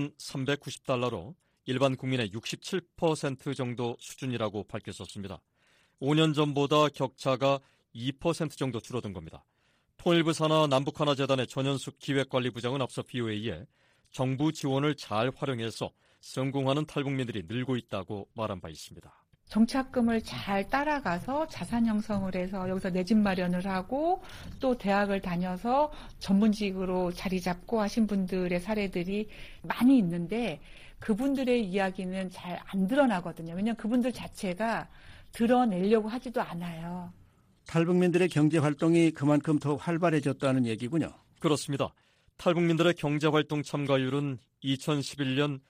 1,390달러로 일반 국민의 67% 정도 수준이라고 밝혔었습니다. 5년 전보다 격차가 2% 정도 줄어든 겁니다. 통일부 산하 남북하나재단의 전현숙 기획관리부장은 앞서 BOA에 정부 지원을 잘 활용해서 성공하는 탈북민들이 늘고 있다고 말한 바 있습니다. 정착금을 잘 따라가서 자산 형성을 해서 여기서 내 집 마련을 하고 또 대학을 다녀서 전문직으로 자리 잡고 하신 분들의 사례들이 많이 있는데 그분들의 이야기는 잘 안 드러나거든요. 왜냐하면 그분들 자체가 드러내려고 하지도 않아요. 탈북민들의 경제활동이 그만큼 더 활발해졌다는 얘기군요. 그렇습니다. 탈북민들의 경제활동 참가율은 2011년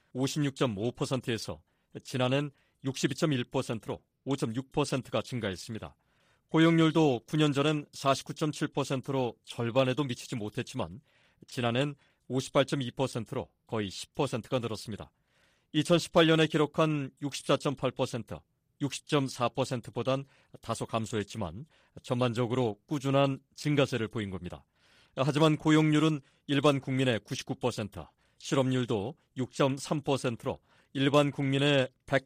56.5%에서 지난해는 62.1%로 5.6%가 증가했습니다. 고용률도 9년 전엔 49.7%로 절반에도 미치지 못했지만 지난해는 58.2%로 거의 10%가 늘었습니다. 2018년에 기록한 64.8%, 60.4%보단 다소 감소했지만 전반적으로 꾸준한 증가세를 보인 겁니다. 하지만 고용률은 일반 국민의 99%, 실업률도 6.3%로 일반 국민의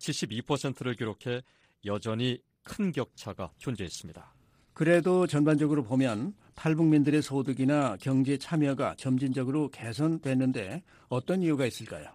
172%를 기록해 여전히 큰 격차가 존재했습니다. 그래도 전반적으로 보면 탈북민들의 소득이나 경제 참여가 점진적으로 개선됐는데 어떤 이유가 있을까요?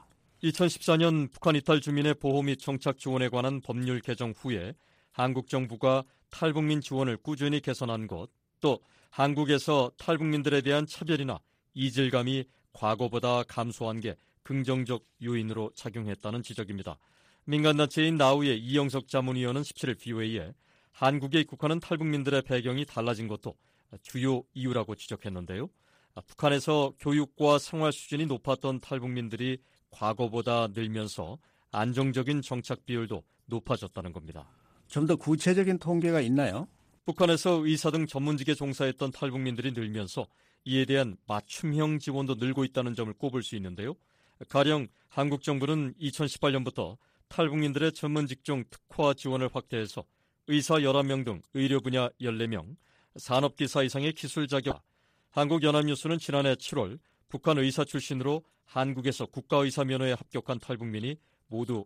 2014년 북한 이탈 주민의 보호 및 정착 지원에 관한 법률 개정 후에 한국 정부가 탈북민 지원을 꾸준히 개선한 것, 또 한국에서 탈북민들에 대한 차별이나 이질감이 과거보다 감소한 게 긍정적 요인으로 작용했다는 지적입니다. 민간단체인 나우의 이영석 자문위원은 17일 BOA에 한국에 입국하는 탈북민들의 배경이 달라진 것도 주요 이유라고 지적했는데요. 북한에서 교육과 생활 수준이 높았던 탈북민들이 과거보다 늘면서 안정적인 정착 비율도 높아졌다는 겁니다. 좀 더 구체적인 통계가 있나요? 북한에서 의사 등 전문직에 종사했던 탈북민들이 늘면서 이에 대한 맞춤형 지원도 늘고 있다는 점을 꼽을 수 있는데요. 가령 한국 정부는 2018년부터 탈북민들의 전문 직종 특화 지원을 확대해서 의사 11명 등 의료 분야 14명, 산업기사 이상의 기술 자격. 한국연합뉴스는 지난해 7월 북한 의사 출신으로 한국에서 국가의사 면허에 합격한 탈북민이 모두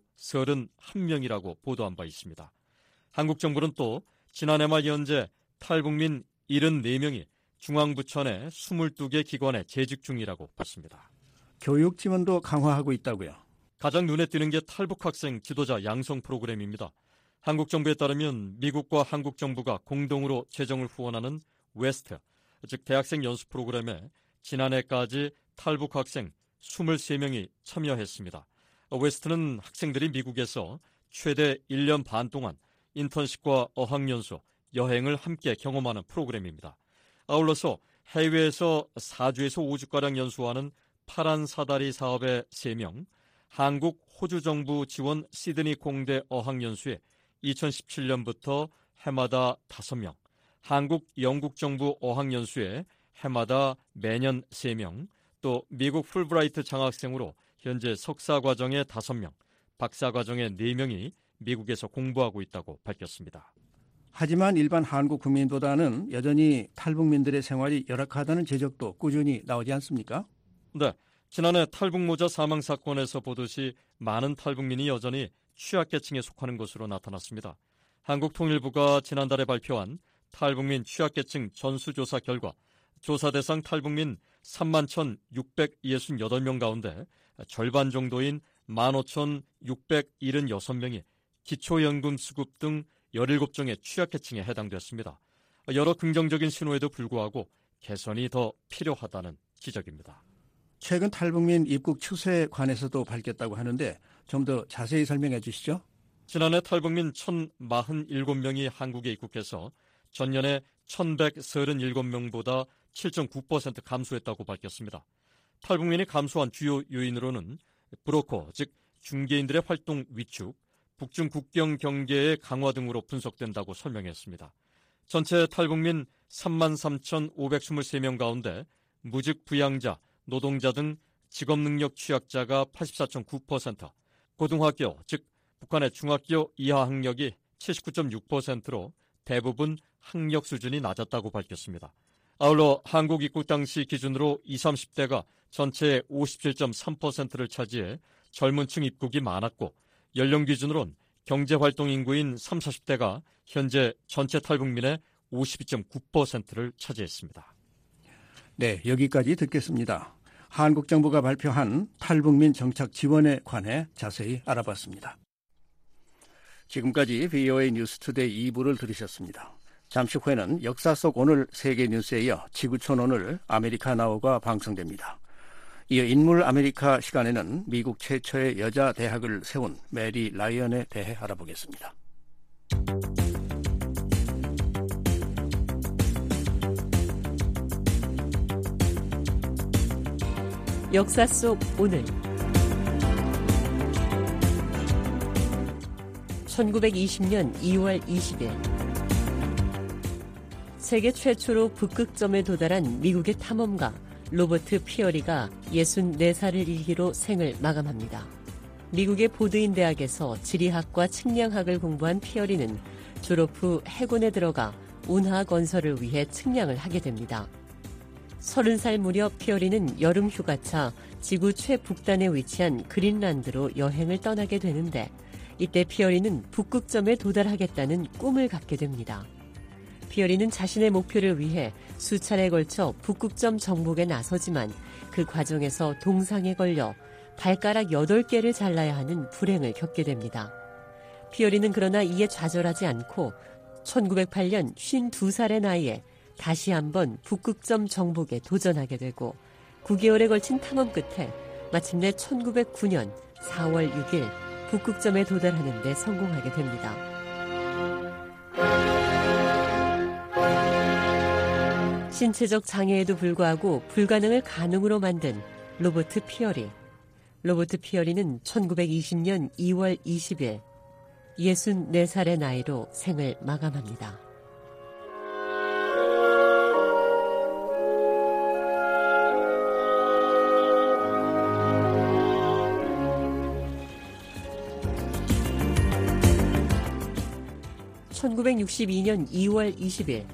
31명이라고 보도한 바 있습니다. 한국 정부는 또 지난해 말 현재 탈북민 74명이 중앙부처 내 22개 기관에 재직 중이라고 봤습니다. 교육 지원도 강화하고 있다고요? 가장 눈에 띄는 게 탈북 학생 지도자 양성 프로그램입니다. 한국 정부에 따르면 미국과 한국 정부가 공동으로 재정을 후원하는 웨스트, 즉 대학생 연수 프로그램에 지난해까지 탈북 학생 23명이 참여했습니다. 웨스트는 학생들이 미국에서 최대 1년 반 동안 인턴십과 어학연수, 여행을 함께 경험하는 프로그램입니다. 아울러서 해외에서 4주에서 5주가량 연수하는 파란 사다리 사업의 3명, 한국, 호주 정부 지원 시드니 공대 어학연수에 2017년부터 해마다 5명, 한국, 영국 정부 어학연수에 해마다 매년 3명, 또 미국 풀브라이트 장학생으로 현재 석사과정에 5명, 박사과정에 4명이 미국에서 공부하고 있다고 밝혔습니다. 하지만 일반 한국 국민보다는 여전히 탈북민들의 생활이 열악하다는 지적도 꾸준히 나오지 않습니까? 네, 지난해 탈북모자 사망 사건에서 보듯이 많은 탈북민이 여전히 취약계층에 속하는 것으로 나타났습니다. 한국통일부가 지난달에 발표한 탈북민 취약계층 전수조사 결과 조사 대상 탈북민 31,668명 가운데 절반 정도인 15,676명이 기초연금 수급 등 17종의 취약계층에 해당됐습니다. 여러 긍정적인 신호에도 불구하고 개선이 더 필요하다는 지적입니다. 최근 탈북민 입국 추세에 관해서도 밝혔다고 하는데 좀 더 자세히 설명해 주시죠. 지난해 탈북민 1,047명이 한국에 입국해서 전년에 1,137명보다 7.9% 감소했다고 밝혔습니다. 탈북민이 감소한 주요 요인으로는 브로커, 즉 중개인들의 활동 위축, 북중 국경 경계의 강화 등으로 분석된다고 설명했습니다. 전체 탈북민 33,523명 가운데 무직 부양자, 노동자 등 직업능력 취약자가 84.9%, 고등학교, 즉 북한의 중학교 이하 학력이 79.6%로 대부분 학력 수준이 낮았다고 밝혔습니다. 아울러 한국 입국 당시 기준으로 20, 30대가 전체의 57.3%를 차지해 젊은 층 입국이 많았고 연령 기준으론 경제활동 인구인 30, 40대가 현재 전체 탈북민의 52.9%를 차지했습니다. 네, 여기까지 듣겠습니다. 한국 정부가 발표한 탈북민 정착 지원에 관해 자세히 알아봤습니다. 지금까지 VOA 뉴스투데이 2부를 들으셨습니다. 잠시 후에는 역사 속 오늘 세계 뉴스에 이어 지구촌 오늘 아메리카나우가 방송됩니다. 이어 인물 아메리카 시간에는 미국 최초의 여자 대학을 세운 메리 라이언에 대해 알아보겠습니다. 역사 속 오늘 1920년 2월 20일 세계 최초로 북극점에 도달한 미국의 탐험가 로버트 피어리가 64살을 일기로 생을 마감합니다. 미국의 보드인 대학에서 지리학과 측량학을 공부한 피어리는 졸업 후 해군에 들어가 운하 건설을 위해 측량을 하게 됩니다. 30살 무렵 피어리는 여름 휴가차 지구 최북단에 위치한 그린란드로 여행을 떠나게 되는데 이때 피어리는 북극점에 도달하겠다는 꿈을 갖게 됩니다. 피어리는 자신의 목표를 위해 수차례에 걸쳐 북극점 정복에 나서지만 그 과정에서 동상에 걸려 발가락 8개를 잘라야 하는 불행을 겪게 됩니다. 피어리는 그러나 이에 좌절하지 않고 1908년 52살의 나이에 다시 한번 북극점 정복에 도전하게 되고 9개월에 걸친 탐험 끝에 마침내 1909년 4월 6일 북극점에 도달하는 데 성공하게 됩니다. 신체적 장애에도 불구하고 불가능을 가능으로 만든 로버트 피어리. 로버트 피어리는 1920년 2월 20일 64살의 나이로 생을 마감합니다. (1962년 2월 20일)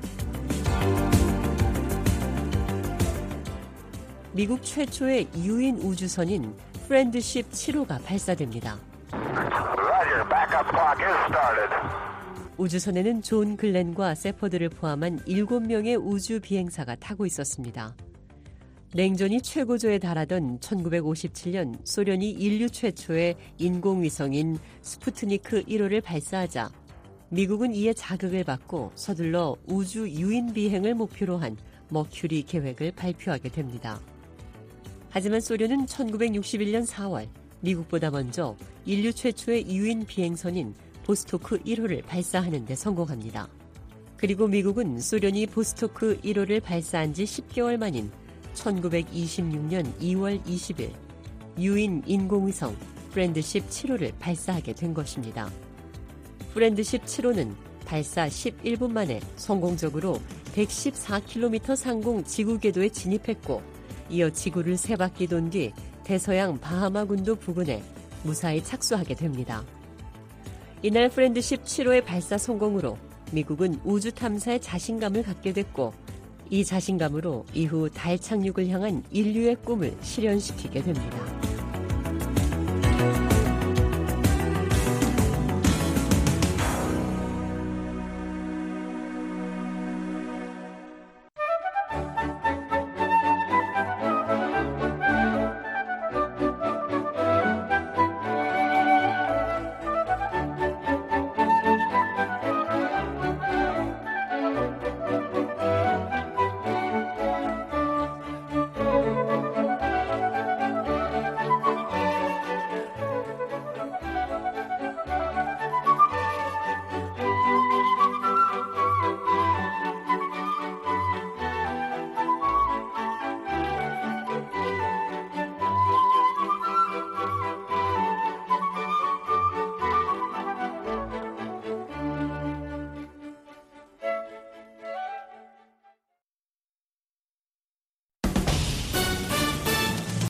미국 최초의 유인 우주선인 프렌드십 7호가 발사됩니다. 우주선에는 존 글렌과 세퍼드를 포함한 7명의 우주 비행사가 타고 있었습니다. 냉전이 최고조에 달하던 1957년 소련이 인류 최초의 인공위성인 스푸트니크 1호를 발사하자 미국은 이에 자극을 받고 서둘러 우주 유인 비행을 목표로 한 머큐리 계획을 발표하게 됩니다. 하지만 소련은 1961년 4월 미국보다 먼저 인류 최초의 유인 비행선인 보스토크 1호를 발사하는 데 성공합니다. 그리고 미국은 소련이 보스토크 1호를 발사한 지 10개월 만인 1926년 2월 20일 유인 인공위성 프렌드십 7호를 발사하게 된 것입니다. 프렌드십 7호는 발사 11분 만에 성공적으로 114km 상공 지구 궤도에 진입했고 이어 지구를 3바퀴 돈 뒤 대서양 바하마 군도 부근에 무사히 착수하게 됩니다. 이날 프렌드십 7호의 발사 성공으로 미국은 우주 탐사에 자신감을 갖게 됐고 이 자신감으로 이후 달 착륙을 향한 인류의 꿈을 실현시키게 됩니다.